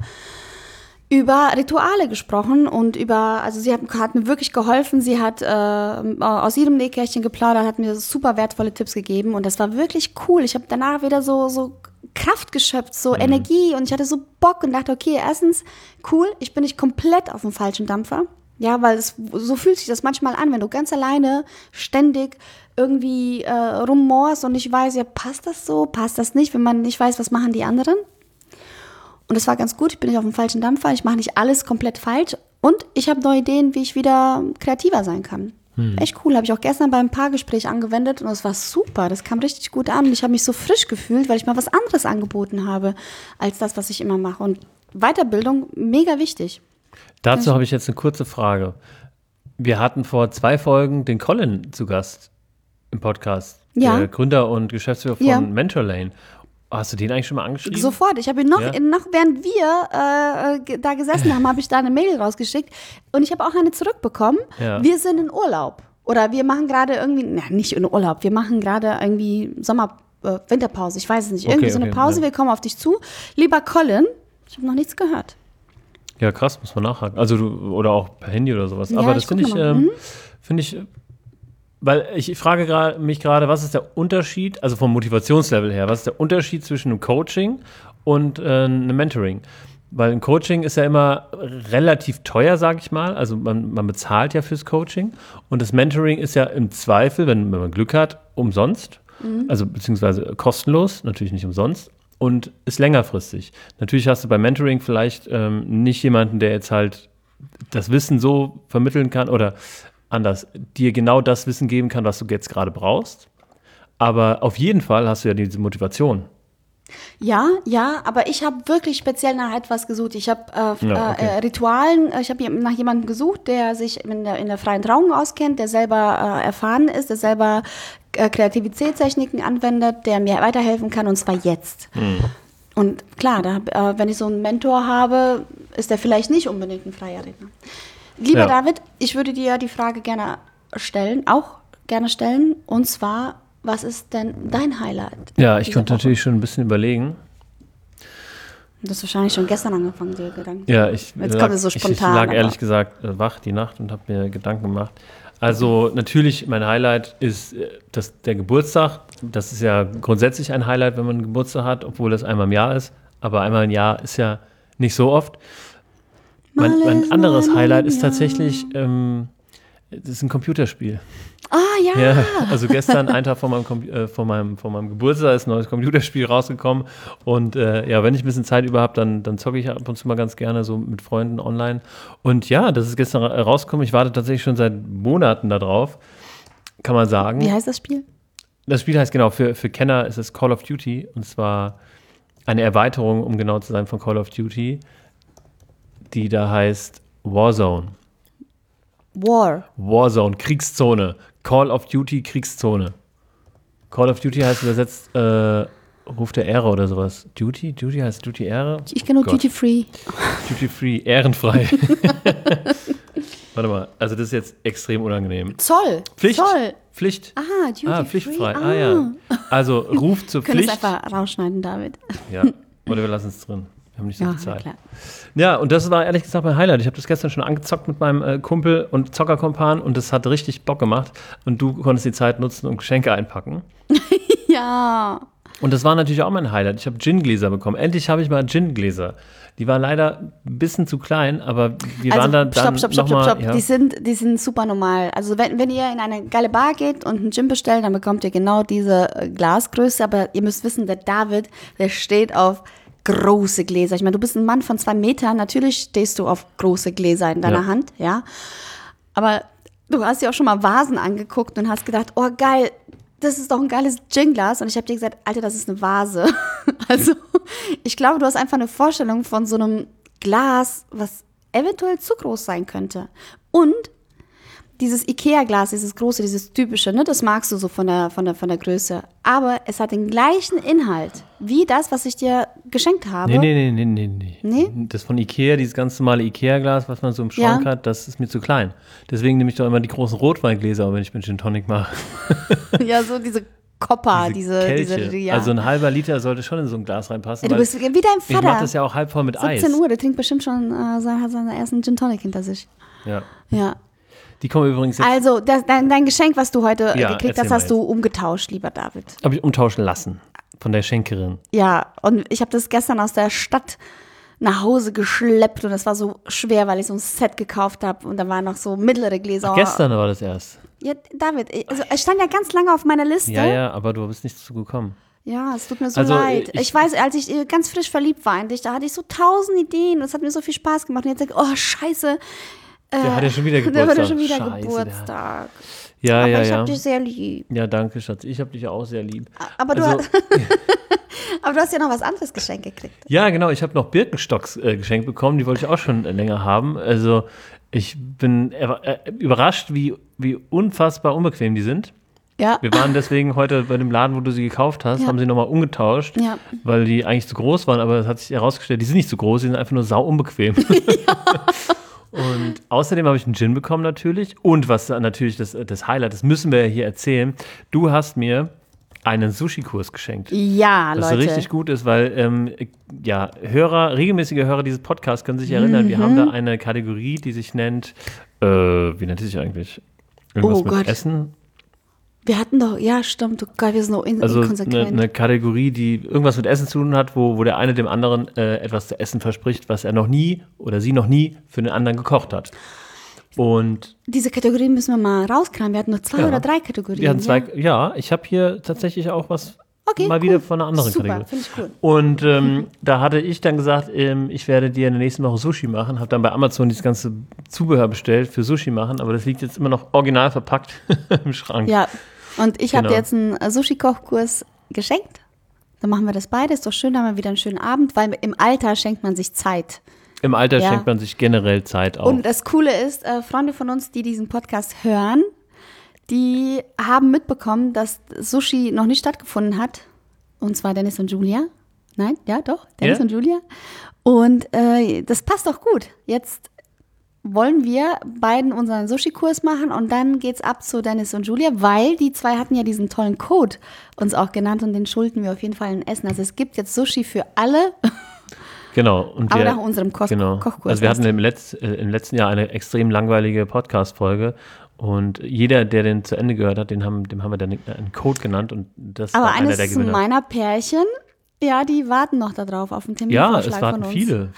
[SPEAKER 2] über Rituale gesprochen und also sie hat mir wirklich geholfen. Sie hat aus ihrem Nähkästchen geplaudert, hat mir super wertvolle Tipps gegeben und das war wirklich cool. Ich habe danach wieder so Kraft geschöpft, so Energie und ich hatte so Bock und dachte, okay, erstens, cool, ich bin nicht komplett auf dem falschen Dampfer. Ja, weil so fühlt sich das manchmal an, wenn du ganz alleine ständig irgendwie rummorst und nicht weißt, ja, passt das so, passt das nicht, wenn man nicht weiß, was machen die anderen. Und das war ganz gut, ich bin nicht auf dem falschen Dampfer, ich mache nicht alles komplett falsch und ich habe neue Ideen, wie ich wieder kreativer sein kann. Echt cool, habe ich auch gestern beim Paargespräch angewendet und das war super, das kam richtig gut an. Ich habe mich so frisch gefühlt, weil ich mal was anderes angeboten habe, als das, was ich immer mache. Und Weiterbildung, mega wichtig.
[SPEAKER 1] Dazu habe ich jetzt eine kurze Frage. Wir hatten vor 2 Folgen den Colin zu Gast im Podcast, der Gründer und Geschäftsführer von Mentorlane. Hast du den eigentlich schon mal angeschrieben?
[SPEAKER 2] Sofort. Ich habe ihn noch während wir da gesessen haben, habe ich da eine Mail rausgeschickt und ich habe auch eine zurückbekommen. Ja. Wir sind in Urlaub oder wir machen gerade irgendwie, nicht in Urlaub, wir machen gerade irgendwie Winterpause, ich weiß es nicht, irgendwie so eine Pause, wir kommen auf dich zu. Lieber Colin, ich habe noch nichts gehört.
[SPEAKER 1] Ja, krass, muss man nachhaken. Also oder auch per Handy oder sowas. Ja, aber das finde ich, weil ich frage mich gerade, was ist der Unterschied, also vom Motivationslevel her, was ist der Unterschied zwischen einem Coaching und einem Mentoring? Weil ein Coaching ist ja immer relativ teuer, sage ich mal. Also man bezahlt ja fürs Coaching. Und das Mentoring ist ja im Zweifel, wenn man Glück hat, umsonst. Also beziehungsweise kostenlos, natürlich nicht umsonst. Und ist längerfristig. Natürlich hast du beim Mentoring vielleicht nicht jemanden, der jetzt halt das Wissen so vermitteln kann oder anders, dir genau das Wissen geben kann, was du jetzt gerade brauchst. Aber auf jeden Fall hast du ja diese Motivation.
[SPEAKER 2] Ja, aber ich habe wirklich speziell nach etwas gesucht. Ich habe Ritualen, ich habe nach jemandem gesucht, der sich in der freien Trauung auskennt, der selber erfahren ist, der selber Kreativitätstechniken anwendet, der mir weiterhelfen kann und zwar jetzt. Und klar, wenn ich so einen Mentor habe, ist der vielleicht nicht unbedingt ein freier Redner. Lieber David, ich würde dir die Frage gerne stellen, und zwar, was ist denn dein Highlight?
[SPEAKER 1] Ja, ich konnte natürlich schon ein bisschen überlegen.
[SPEAKER 2] Du hast wahrscheinlich schon gestern angefangen, dir Gedanken.
[SPEAKER 1] Ja,
[SPEAKER 2] jetzt kommt es so spontan.
[SPEAKER 1] Ich lag ehrlich gesagt wach die Nacht und habe mir Gedanken gemacht. Also natürlich, mein Highlight ist der Geburtstag. Das ist ja grundsätzlich ein Highlight, wenn man einen Geburtstag hat, obwohl das einmal im Jahr ist. Aber einmal im Jahr ist ja nicht so oft. Mein anderes Highlight ist tatsächlich, das ist ein Computerspiel.
[SPEAKER 2] Ja.
[SPEAKER 1] Also gestern, einen Tag vor meinem Geburtstag, ist ein neues Computerspiel rausgekommen. Und wenn ich ein bisschen Zeit über habe, dann zocke ich ab und zu mal ganz gerne so mit Freunden online. Und ja, das ist gestern rausgekommen. Ich warte tatsächlich schon seit Monaten da drauf, kann man sagen.
[SPEAKER 2] Wie heißt das Spiel?
[SPEAKER 1] Das Spiel heißt genau, für Kenner ist es Call of Duty. Und zwar eine Erweiterung, um genau zu sein, von Call of Duty, die da heißt Warzone. Warzone, Kriegszone. Call of Duty, Kriegszone. Call of Duty heißt übersetzt Ruf der Ehre oder sowas. Duty heißt Duty Ehre?
[SPEAKER 2] Ich kenne nur Duty Free.
[SPEAKER 1] Duty Free, ehrenfrei. Warte mal, also das ist jetzt extrem unangenehm.
[SPEAKER 2] Zoll.
[SPEAKER 1] Pflicht?
[SPEAKER 2] Zoll.
[SPEAKER 1] Pflicht?
[SPEAKER 2] Ah, Duty
[SPEAKER 1] pflichtfrei.
[SPEAKER 2] Free.
[SPEAKER 1] Ah, ja. Also Ruf zur
[SPEAKER 2] Können es
[SPEAKER 1] Pflicht.
[SPEAKER 2] einfach rausschneiden, David.
[SPEAKER 1] Ja, oder wir lassen es drin. Wir haben nicht so
[SPEAKER 2] Ja,
[SPEAKER 1] viel Zeit.
[SPEAKER 2] klar.
[SPEAKER 1] Ja, und das war ehrlich gesagt mein Highlight. Ich habe das gestern schon angezockt mit meinem Kumpel und Zockerkompan und das hat richtig Bock gemacht. Und du konntest die Zeit nutzen und Geschenke einpacken.
[SPEAKER 2] Ja.
[SPEAKER 1] Und das war natürlich auch mein Highlight. Ich habe Gin-Gläser bekommen. Endlich habe ich mal Gin-Gläser. Die waren leider ein bisschen zu klein, aber wir waren da dann
[SPEAKER 2] Stopp.
[SPEAKER 1] Ja.
[SPEAKER 2] Die sind super normal. Also wenn ihr in eine geile Bar geht und einen Gin bestellt, dann bekommt ihr genau diese Glasgröße. Aber ihr müsst wissen, der David, der steht auf große Gläser. Ich meine, du bist ein Mann von 2 Metern. Natürlich stehst du auf große Gläser in deiner Hand, ja. Aber du hast dir auch schon mal Vasen angeguckt und hast gedacht, oh geil, das ist doch ein geiles Gin-Glas. Und ich habe dir gesagt, Alter, das ist eine Vase. Also ich glaube, du hast einfach eine Vorstellung von so einem Glas, was eventuell zu groß sein könnte. Und dieses Ikea-Glas, dieses große, dieses typische, ne, das magst du so von der Größe. Aber es hat den gleichen Inhalt wie das, was ich dir geschenkt habe.
[SPEAKER 1] Nee.
[SPEAKER 2] Nee?
[SPEAKER 1] Das von Ikea, dieses ganz normale Ikea-Glas, was man so im Schrank hat, das ist mir zu klein. Deswegen nehme ich doch immer die großen Rotweingläser, wenn ich mit Gin Tonic mache.
[SPEAKER 2] Ja, so diese Kopper,
[SPEAKER 1] Kelche.
[SPEAKER 2] ja.
[SPEAKER 1] Also ein halber Liter sollte schon in so ein Glas reinpassen.
[SPEAKER 2] Du bist wie dein
[SPEAKER 1] ich mache
[SPEAKER 2] Vater.
[SPEAKER 1] das ja auch halb voll mit
[SPEAKER 2] 17
[SPEAKER 1] Eis.
[SPEAKER 2] Uhr, der trinkt bestimmt schon hat seinen ersten Gin Tonic hinter sich.
[SPEAKER 1] Ja.
[SPEAKER 2] Ja.
[SPEAKER 1] Die kommen übrigens jetzt.
[SPEAKER 2] Also, dein Geschenk, was du heute gekriegt
[SPEAKER 1] erzähl
[SPEAKER 2] hast,
[SPEAKER 1] mal
[SPEAKER 2] hast du umgetauscht, lieber David.
[SPEAKER 1] Habe ich umtauschen lassen von der Schenkerin.
[SPEAKER 2] Ja, und ich habe das gestern aus der Stadt nach Hause geschleppt und das war so schwer, weil ich so ein Set gekauft habe und da waren noch so mittlere Gläser.
[SPEAKER 1] Gestern war das erst.
[SPEAKER 2] Ja, David, also es stand ja ganz lange auf meiner Liste.
[SPEAKER 1] Ja, aber du bist nicht dazu gekommen.
[SPEAKER 2] Ja, es tut mir so
[SPEAKER 1] Also,
[SPEAKER 2] leid.
[SPEAKER 1] ich
[SPEAKER 2] Ich weiß, als ich ganz frisch verliebt war in dich, da hatte ich so 1000 Ideen und es hat mir so viel Spaß gemacht. Und jetzt denke ich, oh, scheiße.
[SPEAKER 1] Der hat ja schon wieder
[SPEAKER 2] Der
[SPEAKER 1] Geburtstag.
[SPEAKER 2] hat ja schon wieder
[SPEAKER 1] Scheiße,
[SPEAKER 2] Geburtstag.
[SPEAKER 1] Ja,
[SPEAKER 2] Aber ich
[SPEAKER 1] ja.
[SPEAKER 2] habe dich sehr lieb.
[SPEAKER 1] Ja, danke, Schatz. Ich habe dich auch sehr lieb.
[SPEAKER 2] Aber du,
[SPEAKER 1] Also,
[SPEAKER 2] aber du hast ja noch was anderes geschenkt gekriegt.
[SPEAKER 1] ja, genau. Ich habe noch Birkenstocks geschenkt bekommen. Die wollte ich auch schon länger haben. Also ich bin überrascht, wie unfassbar unbequem die sind.
[SPEAKER 2] Ja.
[SPEAKER 1] Wir waren deswegen heute bei dem Laden, wo du sie gekauft hast, haben sie nochmal umgetauscht, weil die eigentlich zu groß waren. Aber es hat sich herausgestellt, die sind nicht zu groß, die sind einfach nur sau unbequem. Und außerdem habe ich einen Gin bekommen natürlich. Und was natürlich das Highlight, das müssen wir ja hier erzählen. Du hast mir einen Sushi-Kurs geschenkt.
[SPEAKER 2] Ja,
[SPEAKER 1] Was
[SPEAKER 2] Leute.
[SPEAKER 1] richtig gut ist, weil regelmäßige Hörer dieses Podcasts können sich erinnern, wir haben da eine Kategorie, die sich nennt, wie nennt die sich eigentlich? Irgendwas
[SPEAKER 2] Oh
[SPEAKER 1] mit
[SPEAKER 2] Gott.
[SPEAKER 1] Essen?
[SPEAKER 2] Wir hatten doch, ja, stimmt, oh Gott, wir sind so
[SPEAKER 1] Also
[SPEAKER 2] inkonsequent.
[SPEAKER 1] eine Kategorie, die irgendwas mit Essen zu tun hat, wo der eine dem anderen etwas zu essen verspricht, was er noch nie oder sie noch nie für den anderen gekocht hat. Und
[SPEAKER 2] Diese Kategorien müssen wir mal rauskramen. Wir hatten noch 2 oder 3 Kategorien.
[SPEAKER 1] wir hatten 2, ich habe hier tatsächlich auch was mal wieder von einer anderen
[SPEAKER 2] Super,
[SPEAKER 1] Kategorie.
[SPEAKER 2] finde ich cool.
[SPEAKER 1] Und da hatte ich dann gesagt, ich werde dir in der nächsten Woche Sushi machen. Habe dann bei Amazon dieses ganze Zubehör bestellt für Sushi machen, aber das liegt jetzt immer noch original verpackt im Schrank.
[SPEAKER 2] Ja, und ich habe
[SPEAKER 1] Genau.
[SPEAKER 2] dir jetzt einen Sushi-Kochkurs geschenkt. Dann machen wir das beide. Ist doch schön, da haben wir wieder einen schönen Abend, weil im Alter schenkt man sich Zeit.
[SPEAKER 1] Im Alter
[SPEAKER 2] Ja.
[SPEAKER 1] schenkt man sich generell Zeit auch.
[SPEAKER 2] Und das Coole ist, Freunde von uns, die diesen Podcast hören, die haben mitbekommen, dass Sushi noch nicht stattgefunden hat. Und zwar Dennis und Julia. Nein, ja doch, Dennis
[SPEAKER 1] Ja?
[SPEAKER 2] und Julia. Und das passt doch gut. Jetzt wollen wir beiden unseren Sushi-Kurs machen und dann geht's ab zu Dennis und Julia, weil die 2 hatten ja diesen tollen Code uns auch genannt und den schulden wir auf jeden Fall ein Essen. Also es gibt jetzt Sushi für alle.
[SPEAKER 1] Genau. Und
[SPEAKER 2] Aber nach unserem Kochkurs.
[SPEAKER 1] Also wir hatten im letzten Jahr eine extrem langweilige Podcast-Folge und jeder, der den zu Ende gehört hat, dem haben wir dann einen Code genannt und das
[SPEAKER 2] Aber
[SPEAKER 1] war einer der
[SPEAKER 2] eines
[SPEAKER 1] Gewinner.
[SPEAKER 2] meiner Pärchen, ja, die warten noch darauf, auf den
[SPEAKER 1] Ja,
[SPEAKER 2] Terminvorschlag
[SPEAKER 1] es
[SPEAKER 2] von
[SPEAKER 1] warten
[SPEAKER 2] uns.
[SPEAKER 1] viele.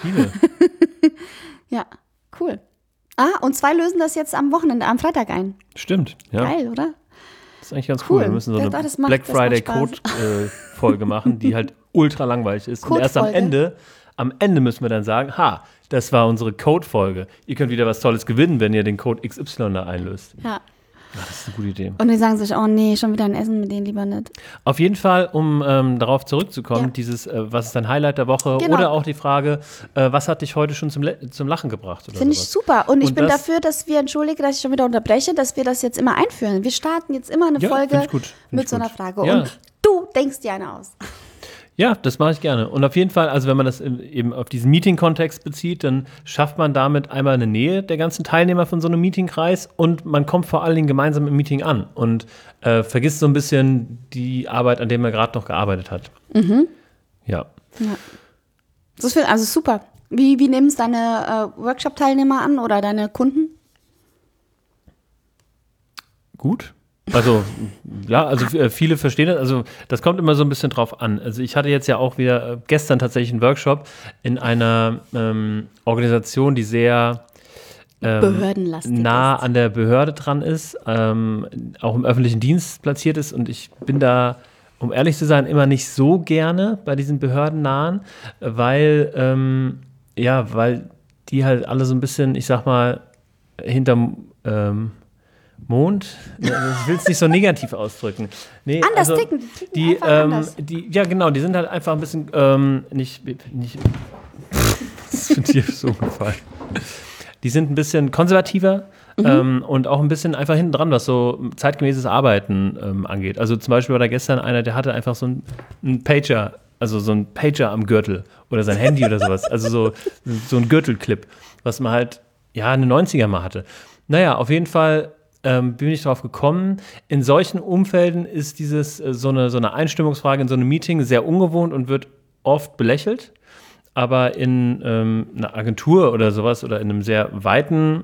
[SPEAKER 2] Ja, cool. Und 2 lösen das jetzt am Wochenende, am Freitag ein.
[SPEAKER 1] Stimmt, ja.
[SPEAKER 2] Geil, oder?
[SPEAKER 1] Das ist eigentlich ganz
[SPEAKER 2] Cool.
[SPEAKER 1] cool. Wir müssen so eine
[SPEAKER 2] Das macht-
[SPEAKER 1] Black
[SPEAKER 2] das macht
[SPEAKER 1] Friday
[SPEAKER 2] Spaß.
[SPEAKER 1] Code-Folge machen, die halt ultra langweilig ist. Und erst am
[SPEAKER 2] Code-Folge.
[SPEAKER 1] Ende müssen wir dann sagen, das war unsere Code-Folge. Ihr könnt wieder was Tolles gewinnen, wenn ihr den Code XY da einlöst.
[SPEAKER 2] Ja.
[SPEAKER 1] Das ist eine gute Idee.
[SPEAKER 2] Und die sagen sich, oh nee, schon wieder ein Essen mit denen lieber nicht.
[SPEAKER 1] Auf jeden Fall, um darauf zurückzukommen,
[SPEAKER 2] Ja.
[SPEAKER 1] dieses, was ist dein Highlight der Woche?
[SPEAKER 2] Genau.
[SPEAKER 1] Oder auch die Frage, was hat dich heute schon zum Lachen gebracht? Oder
[SPEAKER 2] Finde ich
[SPEAKER 1] sowas?
[SPEAKER 2] super. Und ich
[SPEAKER 1] Und
[SPEAKER 2] bin
[SPEAKER 1] das-
[SPEAKER 2] dafür, dass wir, entschuldige, dass ich schon wieder unterbreche, dass wir das jetzt immer einführen. Wir starten jetzt immer eine
[SPEAKER 1] Ja,
[SPEAKER 2] Folge
[SPEAKER 1] find ich gut. Find
[SPEAKER 2] mit
[SPEAKER 1] ich
[SPEAKER 2] so einer
[SPEAKER 1] gut.
[SPEAKER 2] Frage.
[SPEAKER 1] Ja.
[SPEAKER 2] Und du denkst dir eine aus.
[SPEAKER 1] Ja, das mache ich gerne. Und auf jeden Fall, also wenn man das eben auf diesen Meeting-Kontext bezieht, dann schafft man damit einmal eine Nähe der ganzen Teilnehmer von so einem Meetingkreis und man kommt vor allen Dingen gemeinsam im Meeting an und vergisst so ein bisschen die Arbeit, an der man gerade noch gearbeitet hat. Ja.
[SPEAKER 2] Das ist also super. Wie nehmen es deine Workshop-Teilnehmer an oder deine Kunden?
[SPEAKER 1] Gut. Also, ja, also viele verstehen das. Also, das kommt immer so ein bisschen drauf an. Also, ich hatte jetzt ja auch wieder gestern tatsächlich einen Workshop in einer Organisation, die sehr
[SPEAKER 2] Behördenlastig
[SPEAKER 1] nah
[SPEAKER 2] ist.
[SPEAKER 1] an der Behörde dran ist, auch im öffentlichen Dienst platziert ist. Und ich bin da, um ehrlich zu sein, immer nicht so gerne bei diesen Behördennahen, weil die halt alle so ein bisschen, ich sag mal, hinterm Mond, ich will es nicht so negativ ausdrücken. Nee,
[SPEAKER 2] Anders
[SPEAKER 1] also,
[SPEAKER 2] ticken, die ticken einfach anders.
[SPEAKER 1] Ja genau, die sind halt einfach ein bisschen, nicht das ist dir so gefallen. Die sind ein bisschen konservativer und auch ein bisschen einfach hinten dran, was so zeitgemäßes Arbeiten angeht. Also zum Beispiel war da gestern einer, der hatte einfach so einen Pager, also so ein Pager am Gürtel oder sein Handy oder sowas. Also so ein Gürtelclip, was man halt, ja, in den 90er mal hatte. Naja, auf jeden Fall bin ich drauf gekommen. In solchen Umfelden ist dieses so eine Einstimmungsfrage in so einem Meeting sehr ungewohnt und wird oft belächelt. Aber in einer Agentur oder sowas oder in einem sehr weiten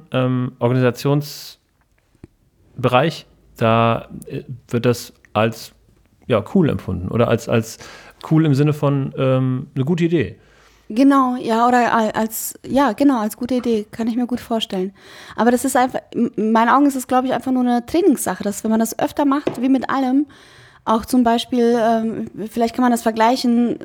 [SPEAKER 1] Organisationsbereich, da wird das als cool empfunden oder als cool im Sinne von eine gute Idee.
[SPEAKER 2] Genau, ja, oder als gute Idee, kann ich mir gut vorstellen. Aber das ist einfach, in meinen Augen ist es, glaube ich, einfach nur eine Trainingssache, dass wenn man das öfter macht, wie mit allem, auch zum Beispiel, vielleicht kann man das vergleichen,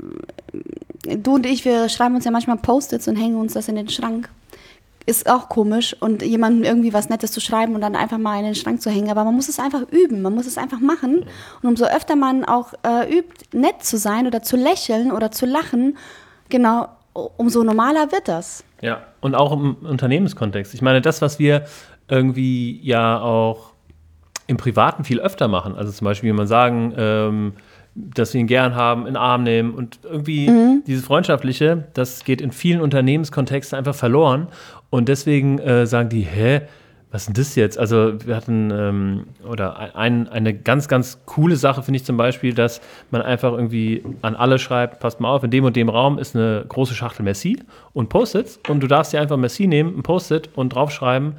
[SPEAKER 2] du und ich, wir schreiben uns ja manchmal Post-its und hängen uns das in den Schrank. Ist auch komisch und jemandem irgendwie was Nettes zu schreiben und dann einfach mal in den Schrank zu hängen, aber man muss es einfach üben, man muss es einfach machen und umso öfter man auch übt, nett zu sein oder zu lächeln oder zu lachen, genau, umso normaler wird das.
[SPEAKER 1] Ja, und auch im Unternehmenskontext. Ich meine, das, was wir irgendwie ja auch im Privaten viel öfter machen, also zum Beispiel, wie man sagen, dass wir ihn gern haben, in den Arm nehmen und irgendwie dieses Freundschaftliche, das geht in vielen Unternehmenskontexten einfach verloren und deswegen sagen die, was ist denn das jetzt? Also wir hatten, eine ganz, ganz coole Sache finde ich zum Beispiel, dass man einfach irgendwie an alle schreibt, passt mal auf, in dem und dem Raum ist eine große Schachtel Merci und Post-its und du darfst dir einfach Merci nehmen, ein Post-it und draufschreiben,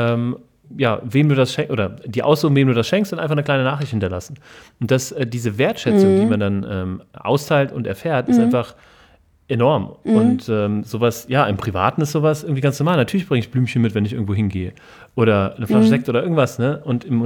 [SPEAKER 1] wem du das schenkst, oder die aussuchen, wem du das schenkst und einfach eine kleine Nachricht hinterlassen. Und diese Wertschätzung, die man dann austeilt und erfährt, ist einfach enorm. Und sowas, ja, im Privaten ist sowas irgendwie ganz normal. Natürlich bringe ich Blümchen mit, wenn ich irgendwo hingehe. Oder eine Flasche Sekt oder irgendwas, ne? Und im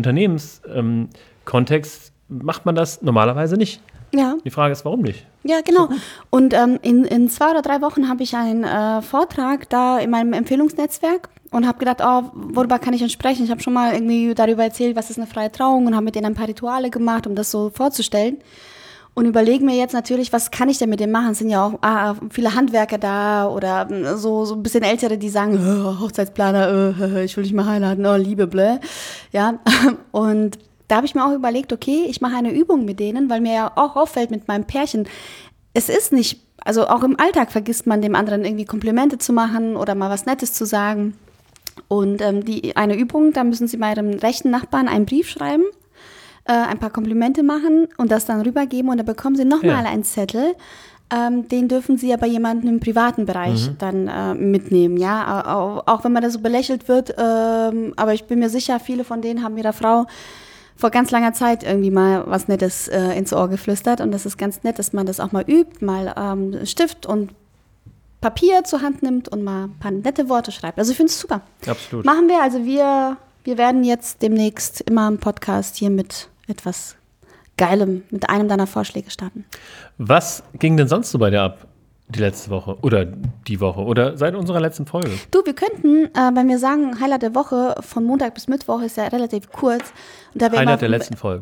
[SPEAKER 1] Unternehmenskontext macht man das normalerweise nicht.
[SPEAKER 2] Ja.
[SPEAKER 1] Die Frage ist, warum nicht?
[SPEAKER 2] Ja, genau. Und in 2 oder 3 Wochen habe ich einen Vortrag da in meinem Empfehlungsnetzwerk und habe gedacht, worüber kann ich denn sprechen? Ich habe schon mal irgendwie darüber erzählt, was ist eine freie Trauung und habe mit denen ein paar Rituale gemacht, um das so vorzustellen. Und überlege mir jetzt natürlich, was kann ich denn mit dem machen? Es sind ja auch viele Handwerker da oder so ein bisschen Ältere, die sagen, Hochzeitsplaner, ich will dich mal heiraten, Liebe, blä. Ja, und da habe ich mir auch überlegt, okay, ich mache eine Übung mit denen, weil mir ja auch auffällt mit meinem Pärchen, es ist nicht, also auch im Alltag vergisst man dem anderen irgendwie Komplimente zu machen oder mal was Nettes zu sagen. Und eine Übung, da müssen Sie bei Ihrem rechten Nachbarn einen Brief schreiben, ein paar Komplimente machen und das dann rübergeben und dann bekommen Sie nochmal einen Zettel. Den dürfen Sie aber jemanden im privaten Bereich dann mitnehmen, ja, auch wenn man da so belächelt wird, aber ich bin mir sicher, viele von denen haben ihrer Frau vor ganz langer Zeit irgendwie mal was Nettes ins Ohr geflüstert und das ist ganz nett, dass man das auch mal übt, mal Stift und Papier zur Hand nimmt und mal ein paar nette Worte schreibt. Also ich finde es super.
[SPEAKER 1] Absolut.
[SPEAKER 2] Machen wir, also wir werden jetzt demnächst immer einen Podcast hier mit etwas Geilem, mit einem deiner Vorschläge starten.
[SPEAKER 1] Was ging denn sonst so bei dir ab, die letzte Woche oder die Woche oder seit unserer letzten Folge?
[SPEAKER 2] Du, wir könnten, wenn wir sagen, Highlight der Woche von Montag bis Mittwoch ist ja relativ kurz. Und da
[SPEAKER 1] Highlight der letzten Folge.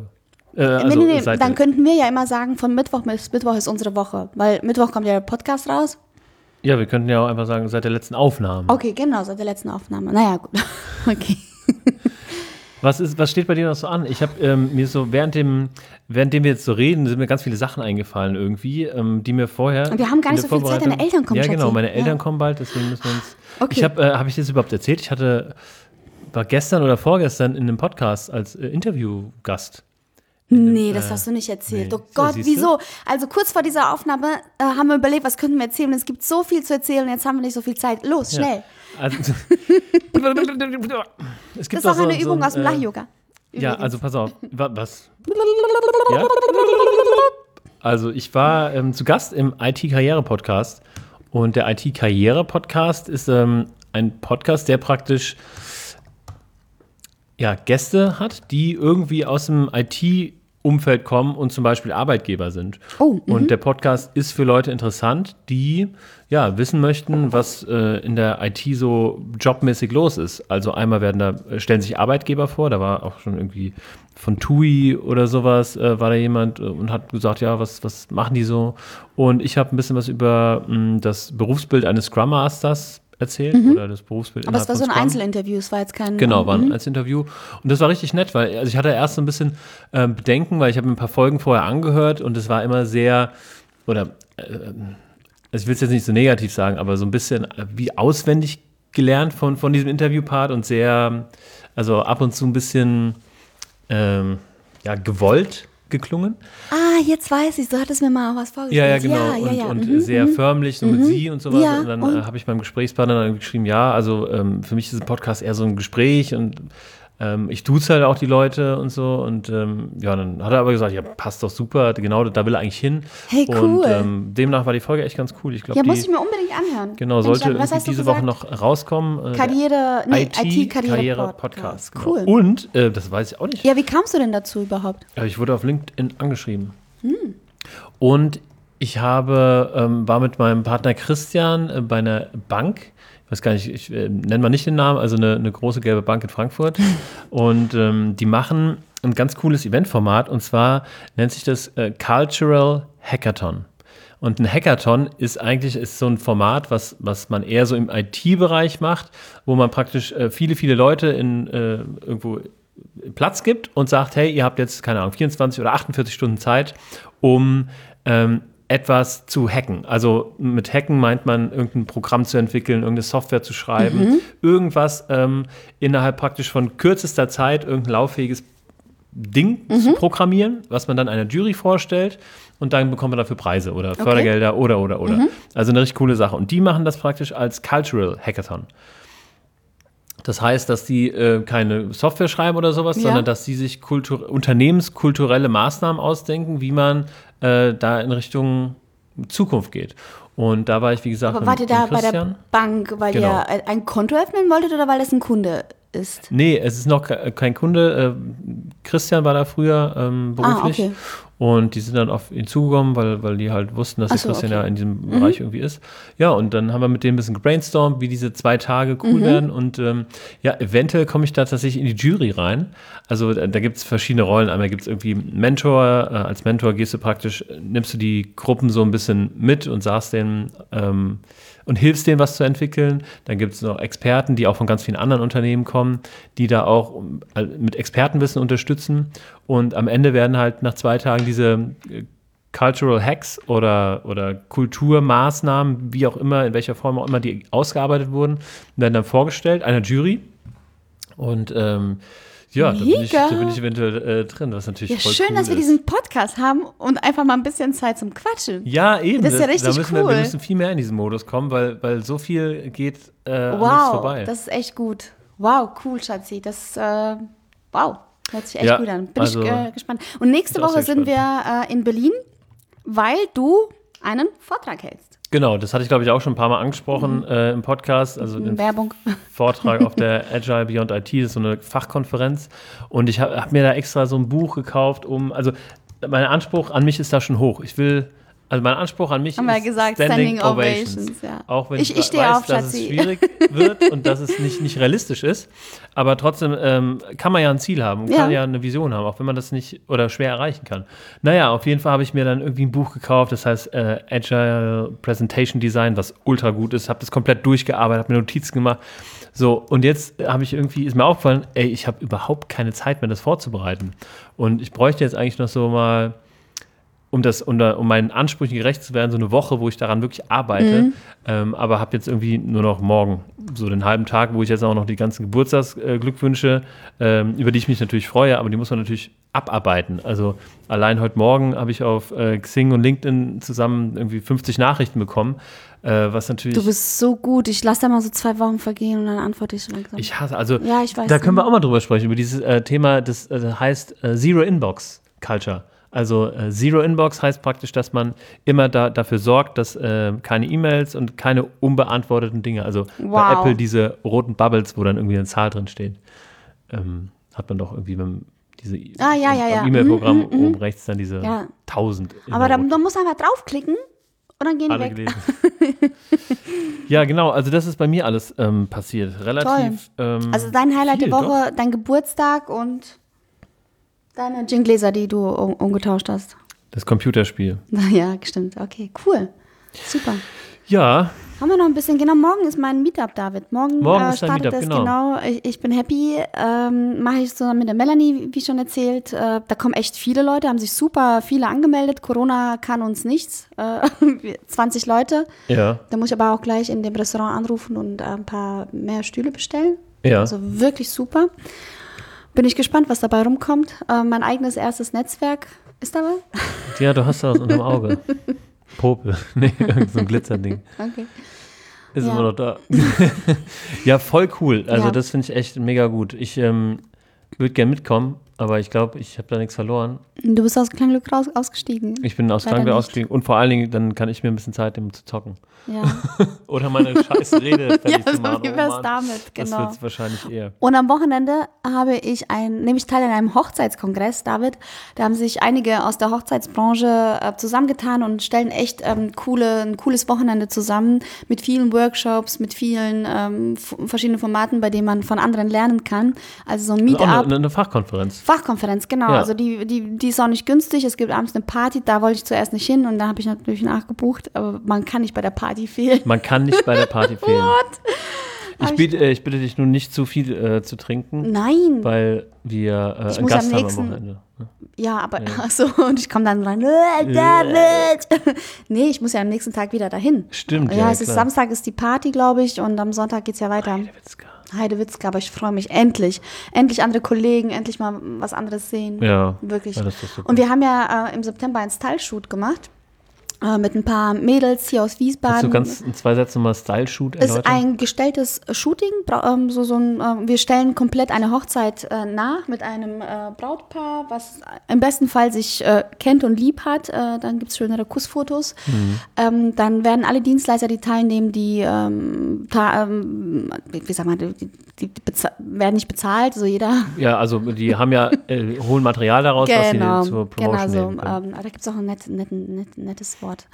[SPEAKER 2] Dann könnten wir ja immer sagen, von Mittwoch bis Mittwoch ist unsere Woche, weil Mittwoch kommt ja der Podcast raus.
[SPEAKER 1] Ja, wir könnten ja auch einfach sagen, seit der letzten Aufnahme.
[SPEAKER 2] Okay, genau, seit der letzten Aufnahme. Naja, gut. Okay.
[SPEAKER 1] Was steht bei dir noch so an? Ich habe mir so, währenddem wir jetzt so reden, sind mir ganz viele Sachen eingefallen irgendwie, die mir vorher.
[SPEAKER 2] Und wir haben gar nicht so viel Zeit, deine Eltern kommen.
[SPEAKER 1] Ja, genau,
[SPEAKER 2] Schatzi.
[SPEAKER 1] meine Eltern kommen bald, deswegen müssen wir uns.
[SPEAKER 2] Okay.
[SPEAKER 1] Habe ich das überhaupt erzählt? Ich war gestern oder vorgestern in einem Podcast als Interviewgast.
[SPEAKER 2] Nee, das hast du nicht erzählt.
[SPEAKER 1] nee.
[SPEAKER 2] Oh Gott,
[SPEAKER 1] So, siehst du?
[SPEAKER 2] wieso? Also kurz vor dieser Aufnahme haben wir überlegt, was könnten wir erzählen? Und es gibt so viel zu erzählen und jetzt haben wir nicht so viel Zeit. Los, schnell.
[SPEAKER 1] Also, es gibt
[SPEAKER 2] Das ist auch
[SPEAKER 1] so-
[SPEAKER 2] eine
[SPEAKER 1] so
[SPEAKER 2] Übung
[SPEAKER 1] ein,
[SPEAKER 2] aus dem Lach-Yoga.
[SPEAKER 1] Ja, also pass auf. Was? Ja? Also ich war zu Gast im IT-Karriere-Podcast und der IT-Karriere-Podcast ist ein Podcast, der praktisch Gäste hat, die irgendwie aus dem IT-Umfeld kommen und zum Beispiel Arbeitgeber sind.
[SPEAKER 2] Oh,
[SPEAKER 1] und der Podcast ist für Leute interessant, die wissen möchten, was in der IT so jobmäßig los ist. Also einmal stellen sich Arbeitgeber vor, da war auch schon irgendwie von TUI oder sowas, war da jemand und hat gesagt, ja, was machen die so? Und ich habe ein bisschen was über das Berufsbild eines Scrum Masters erzählt oder das Berufsbild.
[SPEAKER 2] Aber es war so ein
[SPEAKER 1] Scrum.
[SPEAKER 2] Einzelinterview, es war jetzt kein.
[SPEAKER 1] Genau, war ein Einzelinterview. Und das war richtig nett, weil ich hatte erst so ein bisschen Bedenken, weil ich habe mir ein paar Folgen vorher angehört und es war immer sehr, also ich will es jetzt nicht so negativ sagen, aber so ein bisschen wie auswendig gelernt von diesem Interviewpart und sehr, also ab und zu ein bisschen gewollt geklungen.
[SPEAKER 2] Ah, jetzt weiß ich, du hattest mir mal was vorgestellt.
[SPEAKER 1] Ja, genau. Und sehr förmlich, so mit Sie und sowas.
[SPEAKER 2] Ja,
[SPEAKER 1] und dann
[SPEAKER 2] und?
[SPEAKER 1] habe ich meinem Gesprächspartner dann geschrieben, also für mich ist ein Podcast eher so ein Gespräch und ich duze halt auch die Leute und so. Und dann hat er aber gesagt, ja, passt doch super, genau, da will er eigentlich hin.
[SPEAKER 2] Hey, cool.
[SPEAKER 1] Und demnach war die Folge echt ganz cool. Ich glaube,
[SPEAKER 2] Ja, muss ich mir unbedingt anhören.
[SPEAKER 1] genau,
[SPEAKER 2] Mensch,
[SPEAKER 1] sollte
[SPEAKER 2] was
[SPEAKER 1] irgendwie
[SPEAKER 2] hast du
[SPEAKER 1] diese Woche
[SPEAKER 2] gesagt?
[SPEAKER 1] noch rauskommen.
[SPEAKER 2] IT-Karriere-Podcast.
[SPEAKER 1] Genau.
[SPEAKER 2] Cool.
[SPEAKER 1] Und, das weiß ich auch nicht,
[SPEAKER 2] Ja, wie kamst du denn dazu überhaupt?
[SPEAKER 1] ich wurde auf LinkedIn angeschrieben. Und ich war mit meinem Partner Christian bei einer Bank. Ich weiß gar nicht, ich nenne mal nicht den Namen, also eine große gelbe Bank in Frankfurt. Und die machen ein ganz cooles Eventformat und zwar nennt sich das Cultural Hackathon. Und ein Hackathon ist so ein Format, was man eher so im IT-Bereich macht, wo man praktisch viele Leute in irgendwo Platz gibt und sagt, hey, ihr habt jetzt, keine Ahnung, 24 oder 48 Stunden Zeit, um etwas zu hacken. Also mit Hacken meint man, irgendein Programm zu entwickeln, irgendeine Software zu schreiben, irgendwas innerhalb praktisch von kürzester Zeit, irgendein lauffähiges Ding zu programmieren, was man dann einer Jury vorstellt und dann bekommt man dafür Preise oder Fördergelder oder. Also eine richtig coole Sache. Und die machen das praktisch als Cultural Hackathon. Das heißt, dass die keine Software schreiben oder sowas, sondern dass die sich unternehmenskulturelle Maßnahmen ausdenken, wie man da in Richtung Zukunft geht. Und da war ich, wie gesagt,
[SPEAKER 2] Aber wart ihr da
[SPEAKER 1] mit
[SPEAKER 2] bei der
[SPEAKER 1] Christian.
[SPEAKER 2] Bank, weil
[SPEAKER 1] Genau.
[SPEAKER 2] ihr ein Konto öffnen wolltet oder weil das ein Kunde ist?
[SPEAKER 1] Nee, es ist noch kein Kunde. Christian war da früher beruflich.
[SPEAKER 2] okay.
[SPEAKER 1] Und die sind dann auf ihn zugekommen, weil die halt wussten, dass
[SPEAKER 2] Ach
[SPEAKER 1] der
[SPEAKER 2] so,
[SPEAKER 1] Christian
[SPEAKER 2] okay.
[SPEAKER 1] ja in diesem Bereich irgendwie ist. Ja, und dann haben wir mit denen ein bisschen gebrainstormt, wie diese 2 Tage cool werden. Und eventuell komme ich da tatsächlich in die Jury rein. Also da gibt es verschiedene Rollen. Einmal gibt es irgendwie einen Mentor. Als Mentor nimmst du die Gruppen so ein bisschen mit und sagst denen und hilfst denen, was zu entwickeln. Dann gibt es noch Experten, die auch von ganz vielen anderen Unternehmen kommen, die da auch mit Expertenwissen unterstützen. Und am Ende werden halt nach 2 Tagen diese Cultural Hacks oder Kulturmaßnahmen, wie auch immer, in welcher Form auch immer die ausgearbeitet wurden, werden dann vorgestellt einer Jury. Und da bin ich eventuell drin, was natürlich
[SPEAKER 2] Ja,
[SPEAKER 1] voll
[SPEAKER 2] schön,
[SPEAKER 1] cool
[SPEAKER 2] dass wir
[SPEAKER 1] ist.
[SPEAKER 2] diesen Podcast haben und einfach mal ein bisschen Zeit zum Quatschen.
[SPEAKER 1] Ja, eben.
[SPEAKER 2] Das ist ja richtig
[SPEAKER 1] wir
[SPEAKER 2] cool.
[SPEAKER 1] müssen viel mehr in diesen Modus kommen, weil so viel geht an uns
[SPEAKER 2] Wow,
[SPEAKER 1] vorbei.
[SPEAKER 2] das ist echt gut. Wow, cool, Schatzi. Das, wow, hört sich echt
[SPEAKER 1] Ja,
[SPEAKER 2] gut an. Bin
[SPEAKER 1] also,
[SPEAKER 2] ich gespannt. Und nächste
[SPEAKER 1] bin auch
[SPEAKER 2] Woche
[SPEAKER 1] sehr
[SPEAKER 2] sind wir in Berlin, weil du einen Vortrag hältst.
[SPEAKER 1] Genau, das hatte ich, glaube ich, auch schon ein paar Mal angesprochen im Podcast. Also den
[SPEAKER 2] Werbung.
[SPEAKER 1] Vortrag auf der Agile Beyond IT, das ist so eine Fachkonferenz. Und ich hab mir da extra so ein Buch gekauft, also mein Anspruch an mich ist da schon hoch. Ich will Also mein Anspruch an mich
[SPEAKER 2] Haben wir
[SPEAKER 1] ist
[SPEAKER 2] gesagt, Standing Ovations, ja.
[SPEAKER 1] Auch wenn ich
[SPEAKER 2] stehe
[SPEAKER 1] weiß,
[SPEAKER 2] auf,
[SPEAKER 1] dass es
[SPEAKER 2] Schatzi.
[SPEAKER 1] schwierig wird und dass es nicht realistisch ist. Aber trotzdem kann man ja ein Ziel haben, kann ja eine Vision haben, auch wenn man das nicht oder schwer erreichen kann. Naja, auf jeden Fall habe ich mir dann irgendwie ein Buch gekauft, das heißt Agile Presentation Design, was ultra gut ist. Habe das komplett durchgearbeitet, habe mir Notizen gemacht. So, und jetzt ist mir aufgefallen, ich habe überhaupt keine Zeit mehr, das vorzubereiten. Und ich bräuchte jetzt eigentlich noch so mal, um meinen Ansprüchen gerecht zu werden, so eine Woche, wo ich daran wirklich arbeite. Aber habe jetzt irgendwie nur noch morgen so den halben Tag, wo ich jetzt auch noch die ganzen Geburtstagsglückwünsche, über die ich mich natürlich freue, aber die muss man natürlich abarbeiten. Also allein heute Morgen habe ich auf Xing und LinkedIn zusammen irgendwie 50 Nachrichten bekommen, was natürlich...
[SPEAKER 2] Du bist so gut. Ich lasse da mal so 2 Wochen vergehen und dann antworte ich langsam.
[SPEAKER 1] Ich hasse, also
[SPEAKER 2] Ja, ich weiß
[SPEAKER 1] da können wir
[SPEAKER 2] nicht.
[SPEAKER 1] auch mal drüber sprechen, über dieses Thema, das heißt Zero Inbox Culture. Also Zero Inbox heißt praktisch, dass man immer dafür sorgt, dass keine E-Mails und keine unbeantworteten Dinge, also bei Apple diese roten Bubbles, wo dann irgendwie eine Zahl drin steht, hat man doch irgendwie beim E-Mail-Programm oben rechts dann diese 1000.
[SPEAKER 2] Aber da muss man einfach draufklicken und dann gehen die
[SPEAKER 1] alle
[SPEAKER 2] weg.
[SPEAKER 1] gelesen. Ja, genau, also das ist bei mir alles passiert. Relativ.
[SPEAKER 2] Also dein Highlight
[SPEAKER 1] viel,
[SPEAKER 2] der Woche, dein Geburtstag und deine Gin-Gläser, die du umgetauscht hast.
[SPEAKER 1] Das Computerspiel.
[SPEAKER 2] Ja, stimmt. Okay, cool. Super.
[SPEAKER 1] Ja,
[SPEAKER 2] Haben wir noch ein bisschen, genau, morgen ist mein Meetup, David. Morgen
[SPEAKER 1] ist dein
[SPEAKER 2] startet
[SPEAKER 1] Meetup,
[SPEAKER 2] das,
[SPEAKER 1] genau.
[SPEAKER 2] Ich bin happy. Mache ich zusammen mit der Melanie, wie schon erzählt. Da kommen echt viele Leute, haben sich super viele angemeldet. Corona kann uns nichts. 20 Leute.
[SPEAKER 1] ja,
[SPEAKER 2] Da muss ich aber auch gleich in dem Restaurant anrufen und ein paar mehr Stühle bestellen.
[SPEAKER 1] ja.
[SPEAKER 2] Also wirklich super. Bin ich gespannt, was dabei rumkommt. Mein eigenes erstes Netzwerk ist dabei.
[SPEAKER 1] Ja, du hast da was unterm Auge. Popel. Nee, irgend so ein Glitzerding.
[SPEAKER 2] Okay.
[SPEAKER 1] Ist
[SPEAKER 2] Ja.
[SPEAKER 1] immer noch da. Ja, voll cool. Also
[SPEAKER 2] Ja.
[SPEAKER 1] das finde ich echt mega gut. Ich würde gerne mitkommen, aber ich glaube, ich habe da nichts verloren.
[SPEAKER 2] Du bist aus Klangglück ausgestiegen.
[SPEAKER 1] Ich bin aus
[SPEAKER 2] Leider
[SPEAKER 1] Klangglück
[SPEAKER 2] nicht.
[SPEAKER 1] ausgestiegen und vor allen Dingen, dann kann ich mir ein bisschen Zeit nehmen zu zocken.
[SPEAKER 2] Ja,
[SPEAKER 1] Oder meine scheiß Rede
[SPEAKER 2] ja
[SPEAKER 1] fertig zu
[SPEAKER 2] so
[SPEAKER 1] machen.
[SPEAKER 2] wie
[SPEAKER 1] Oh
[SPEAKER 2] wär's
[SPEAKER 1] Mann.
[SPEAKER 2] damit,
[SPEAKER 1] Das
[SPEAKER 2] genau.
[SPEAKER 1] wird es wahrscheinlich eher.
[SPEAKER 2] Und am Wochenende nehme ich teil an einem Hochzeitskongress, David. Da haben sich einige aus der Hochzeitsbranche zusammengetan und stellen echt ein cooles Wochenende zusammen mit vielen Workshops, mit vielen verschiedenen Formaten, bei denen man von anderen lernen kann. Also so ein
[SPEAKER 1] Das ist auch
[SPEAKER 2] Meetup.
[SPEAKER 1] eine Fachkonferenz.
[SPEAKER 2] Fachkonferenz, genau.
[SPEAKER 1] Ja.
[SPEAKER 2] Also die ist auch nicht günstig. Es gibt abends eine Party, da wollte ich zuerst nicht hin und da habe ich natürlich nachgebucht, aber man kann nicht bei der Party fehlen.
[SPEAKER 1] Man kann nicht bei der Party fehlen. Ich bitte dich nun nicht zu viel zu trinken,
[SPEAKER 2] Nein.
[SPEAKER 1] weil wir
[SPEAKER 2] Ich
[SPEAKER 1] einen
[SPEAKER 2] muss
[SPEAKER 1] Gast
[SPEAKER 2] am
[SPEAKER 1] haben am
[SPEAKER 2] nächsten-
[SPEAKER 1] Wochenende.
[SPEAKER 2] Ja, aber ach so, und ich komme dann rein, David. Nee, ich muss ja am nächsten Tag wieder dahin.
[SPEAKER 1] Stimmt,
[SPEAKER 2] Ja,
[SPEAKER 1] ja,
[SPEAKER 2] es ist
[SPEAKER 1] klar.
[SPEAKER 2] Samstag ist die Party, glaube ich, und am Sonntag geht's ja weiter.
[SPEAKER 1] Witzka.
[SPEAKER 2] Heidewitzka, aber ich freue mich endlich. Endlich andere Kollegen, endlich mal was anderes sehen.
[SPEAKER 1] Ja.
[SPEAKER 2] Wirklich.
[SPEAKER 1] Ja, das ist super.
[SPEAKER 2] Und wir haben ja im September einen Style-Shoot gemacht mit ein paar Mädels hier aus
[SPEAKER 1] Kannst du
[SPEAKER 2] Wiesbaden.
[SPEAKER 1] ganz in 2 Sätzen mal Style-Shoot
[SPEAKER 2] Es ist
[SPEAKER 1] erläutern?
[SPEAKER 2] ein gestelltes Shooting. Wir stellen komplett eine Hochzeit nach mit einem Brautpaar, was im besten Fall sich kennt und lieb hat. Dann gibt es schönere Kussfotos. Dann werden alle Dienstleister, die teilnehmen, die werden nicht bezahlt. Also jeder.
[SPEAKER 1] Ja, also die haben ja hohen Material daraus, was sie zur Promotion
[SPEAKER 2] so,
[SPEAKER 1] nehmen können.
[SPEAKER 2] da gibt es auch ein nettes Wort.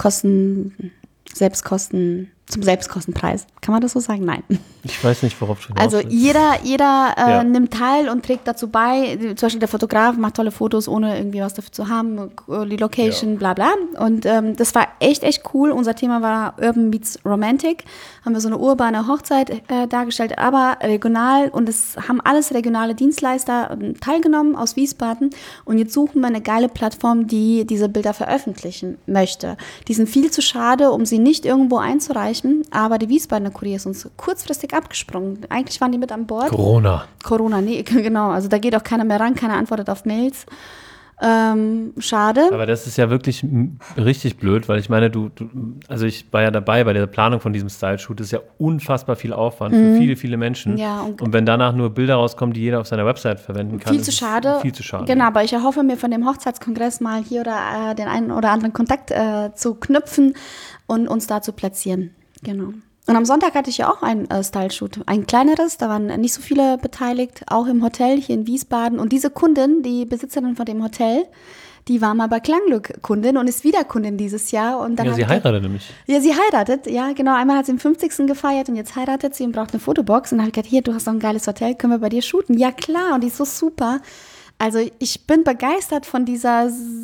[SPEAKER 2] Zum Selbstkostenpreis. Kann man das so sagen? Nein.
[SPEAKER 1] Ich weiß nicht, worauf du
[SPEAKER 2] Also
[SPEAKER 1] hinaus willst.
[SPEAKER 2] jeder
[SPEAKER 1] Ja.
[SPEAKER 2] nimmt teil und trägt dazu bei. Zum Beispiel der Fotograf macht tolle Fotos, ohne irgendwie was dafür zu haben. Die Location, bla bla. Und das war echt cool. Unser Thema war Urban Meets Romantic. Haben wir so eine urbane Hochzeit dargestellt, aber regional. Und es haben alles regionale Dienstleister teilgenommen aus Wiesbaden. Und jetzt suchen wir eine geile Plattform, die diese Bilder veröffentlichen möchte. Die sind viel zu schade, um sie nicht irgendwo einzureichen. Aber die Wiesbadener Kurier ist uns kurzfristig abgesprungen. Eigentlich waren die mit an Bord. Corona, nee, genau. Also da geht auch keiner mehr ran, keiner antwortet auf Mails. Schade.
[SPEAKER 1] Aber das ist ja wirklich richtig blöd, weil ich meine, also ich war ja dabei bei der Planung von diesem Style-Shoot, das ist ja unfassbar viel Aufwand für viele, viele Menschen.
[SPEAKER 2] Ja,
[SPEAKER 1] und wenn danach nur Bilder rauskommen, die jeder auf seiner Website verwenden kann,
[SPEAKER 2] Viel
[SPEAKER 1] ist
[SPEAKER 2] zu
[SPEAKER 1] es
[SPEAKER 2] schade.
[SPEAKER 1] Viel zu schade.
[SPEAKER 2] Genau, aber ich erhoffe mir von dem Hochzeitskongress mal hier oder den einen oder anderen Kontakt zu knüpfen und uns da zu platzieren. Genau. Und am Sonntag hatte ich ja auch ein Style-Shoot, ein kleineres, da waren nicht so viele beteiligt, auch im Hotel hier in Wiesbaden. Und diese Kundin, die Besitzerin von dem Hotel, die war mal bei Klangglück Kundin und ist wieder Kundin dieses Jahr. Und dann
[SPEAKER 1] Ja, sie heiratet nämlich.
[SPEAKER 2] Ja, sie heiratet, ja, genau. Einmal hat sie den 50. gefeiert und jetzt heiratet sie und braucht eine Fotobox. Und dann habe ich gedacht, hier, du hast doch ein geiles Hotel, können wir bei dir shooten? Ja, klar, und die ist so super. Also ich bin begeistert von dieser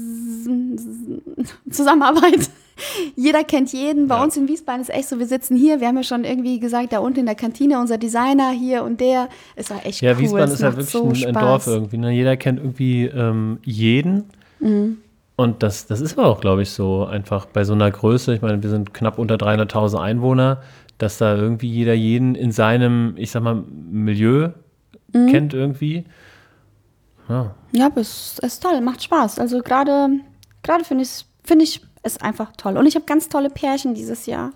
[SPEAKER 2] Zusammenarbeit. Jeder kennt jeden. Bei uns in Wiesbaden ist echt so, wir sitzen hier, wir haben ja schon irgendwie gesagt, da unten in der Kantine, unser Designer hier und der. Es war echt cool.
[SPEAKER 1] Ja, Wiesbaden ist ja
[SPEAKER 2] macht
[SPEAKER 1] wirklich
[SPEAKER 2] so
[SPEAKER 1] ein
[SPEAKER 2] Spaß.
[SPEAKER 1] Dorf irgendwie. Ne? Jeder kennt irgendwie jeden. Und das ist aber auch, glaube ich, so einfach bei so einer Größe. Ich meine, wir sind knapp unter 300.000 Einwohner, dass da irgendwie jeder jeden in seinem, ich sag mal, Milieu kennt irgendwie.
[SPEAKER 2] Ja, aber es ist toll, macht Spaß. Also gerade finde ich es einfach toll. Und ich habe ganz tolle Pärchen dieses Jahr.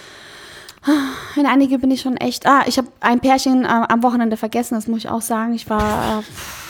[SPEAKER 2] In einige bin ich schon echt. Ich habe ein Pärchen am Wochenende vergessen, das muss ich auch sagen. Ich war,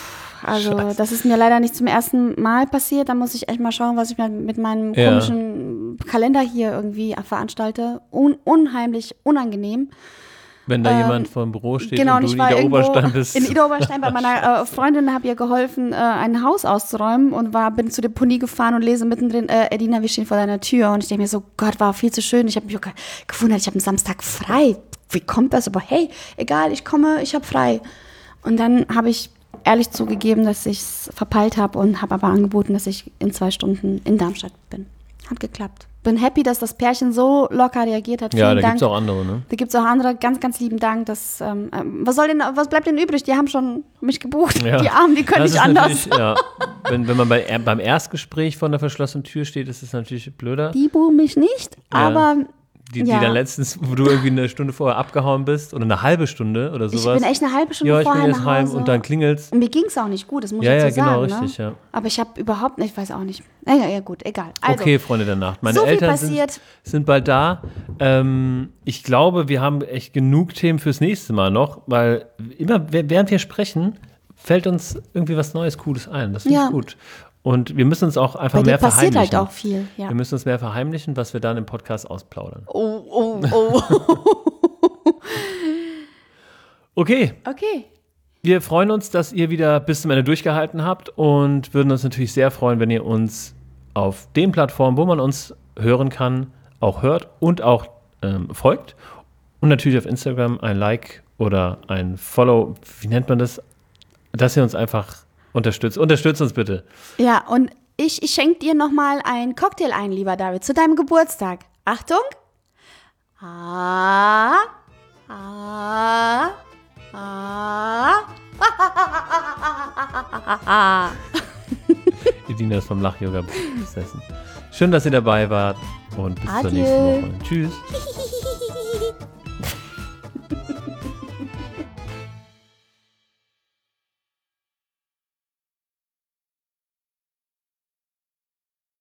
[SPEAKER 2] das ist mir leider nicht zum ersten Mal passiert. Da muss ich echt mal schauen, was ich mit meinem komischen Kalender hier irgendwie veranstalte. Unheimlich unangenehm.
[SPEAKER 1] Wenn da jemand vor dem Büro steht
[SPEAKER 2] Genau,
[SPEAKER 1] und du
[SPEAKER 2] ich
[SPEAKER 1] in
[SPEAKER 2] war
[SPEAKER 1] Ida Oberstein bist.
[SPEAKER 2] in Ida Oberstein bei meiner Freundin, habe ihr geholfen, ein Haus auszuräumen und bin zu der Deponie gefahren und lese mittendrin, Edina, wir stehen vor deiner Tür. Und ich denke mir so, Gott, war viel zu schön. Ich habe mich auch gewundert, ich habe einen Samstag frei. Wie kommt das? Aber hey, egal, ich komme, ich habe frei. Und dann habe ich ehrlich zugegeben, dass ich es verpeilt habe und habe aber angeboten, dass ich in 2 Stunden in Darmstadt bin. Hat geklappt. Bin happy, dass das Pärchen so locker reagiert hat.
[SPEAKER 1] Ja,
[SPEAKER 2] Vielen
[SPEAKER 1] da
[SPEAKER 2] Dank.
[SPEAKER 1] gibt es auch andere, ne?
[SPEAKER 2] Da gibt es auch andere. Ganz, ganz lieben Dank. Was bleibt denn übrig? Die haben schon mich gebucht.
[SPEAKER 1] Ja.
[SPEAKER 2] Die Armen, die können
[SPEAKER 1] Das
[SPEAKER 2] nicht
[SPEAKER 1] ist
[SPEAKER 2] anders.
[SPEAKER 1] Ja. Wenn man beim Erstgespräch vor der verschlossenen Tür steht, ist es natürlich blöder.
[SPEAKER 2] Die buchen mich nicht, aber
[SPEAKER 1] Die dann letztens, wo du irgendwie eine Stunde vorher abgehauen bist oder eine halbe Stunde oder sowas.
[SPEAKER 2] ich bin echt eine halbe Stunde
[SPEAKER 1] ja, ich
[SPEAKER 2] vorher
[SPEAKER 1] bin jetzt
[SPEAKER 2] nach
[SPEAKER 1] heim
[SPEAKER 2] Hause.
[SPEAKER 1] und dann klingelt's.
[SPEAKER 2] Und mir ging es auch nicht gut, das muss ich
[SPEAKER 1] Ja,
[SPEAKER 2] dazu
[SPEAKER 1] ja, genau,
[SPEAKER 2] sagen.
[SPEAKER 1] richtig,
[SPEAKER 2] ne?
[SPEAKER 1] ja.
[SPEAKER 2] Aber ich habe überhaupt nicht, ich weiß auch nicht. Ja, gut, egal. Also,
[SPEAKER 1] Okay, Freunde der Nacht. Meine
[SPEAKER 2] so viel
[SPEAKER 1] Eltern
[SPEAKER 2] passiert.
[SPEAKER 1] sind bald da. Ich glaube, wir haben echt genug Themen fürs nächste Mal noch, weil immer, während wir sprechen, fällt uns irgendwie was Neues, Cooles ein. Das finde ich gut. Und wir müssen uns auch einfach
[SPEAKER 2] Bei dir
[SPEAKER 1] mehr
[SPEAKER 2] passiert
[SPEAKER 1] verheimlichen.
[SPEAKER 2] halt auch viel. Ja.
[SPEAKER 1] Wir müssen uns mehr verheimlichen, was wir dann im Podcast ausplaudern.
[SPEAKER 2] Oh.
[SPEAKER 1] Okay.
[SPEAKER 2] Okay.
[SPEAKER 1] Wir freuen uns, dass ihr wieder bis zum Ende durchgehalten habt und würden uns natürlich sehr freuen, wenn ihr uns auf den Plattformen, wo man uns hören kann, auch hört und auch folgt. Und natürlich auf Instagram ein Like oder ein Follow, wie nennt man das? Dass ihr uns einfach unterstützt. Unterstützt uns bitte.
[SPEAKER 2] Ja, und ich schenke dir nochmal einen Cocktail ein, lieber David, zu deinem Geburtstag. Achtung.
[SPEAKER 1] Edina ist vom Lach-Yoga besessen. Schön, dass ihr dabei wart und bis zur nächsten Woche. Tschüss.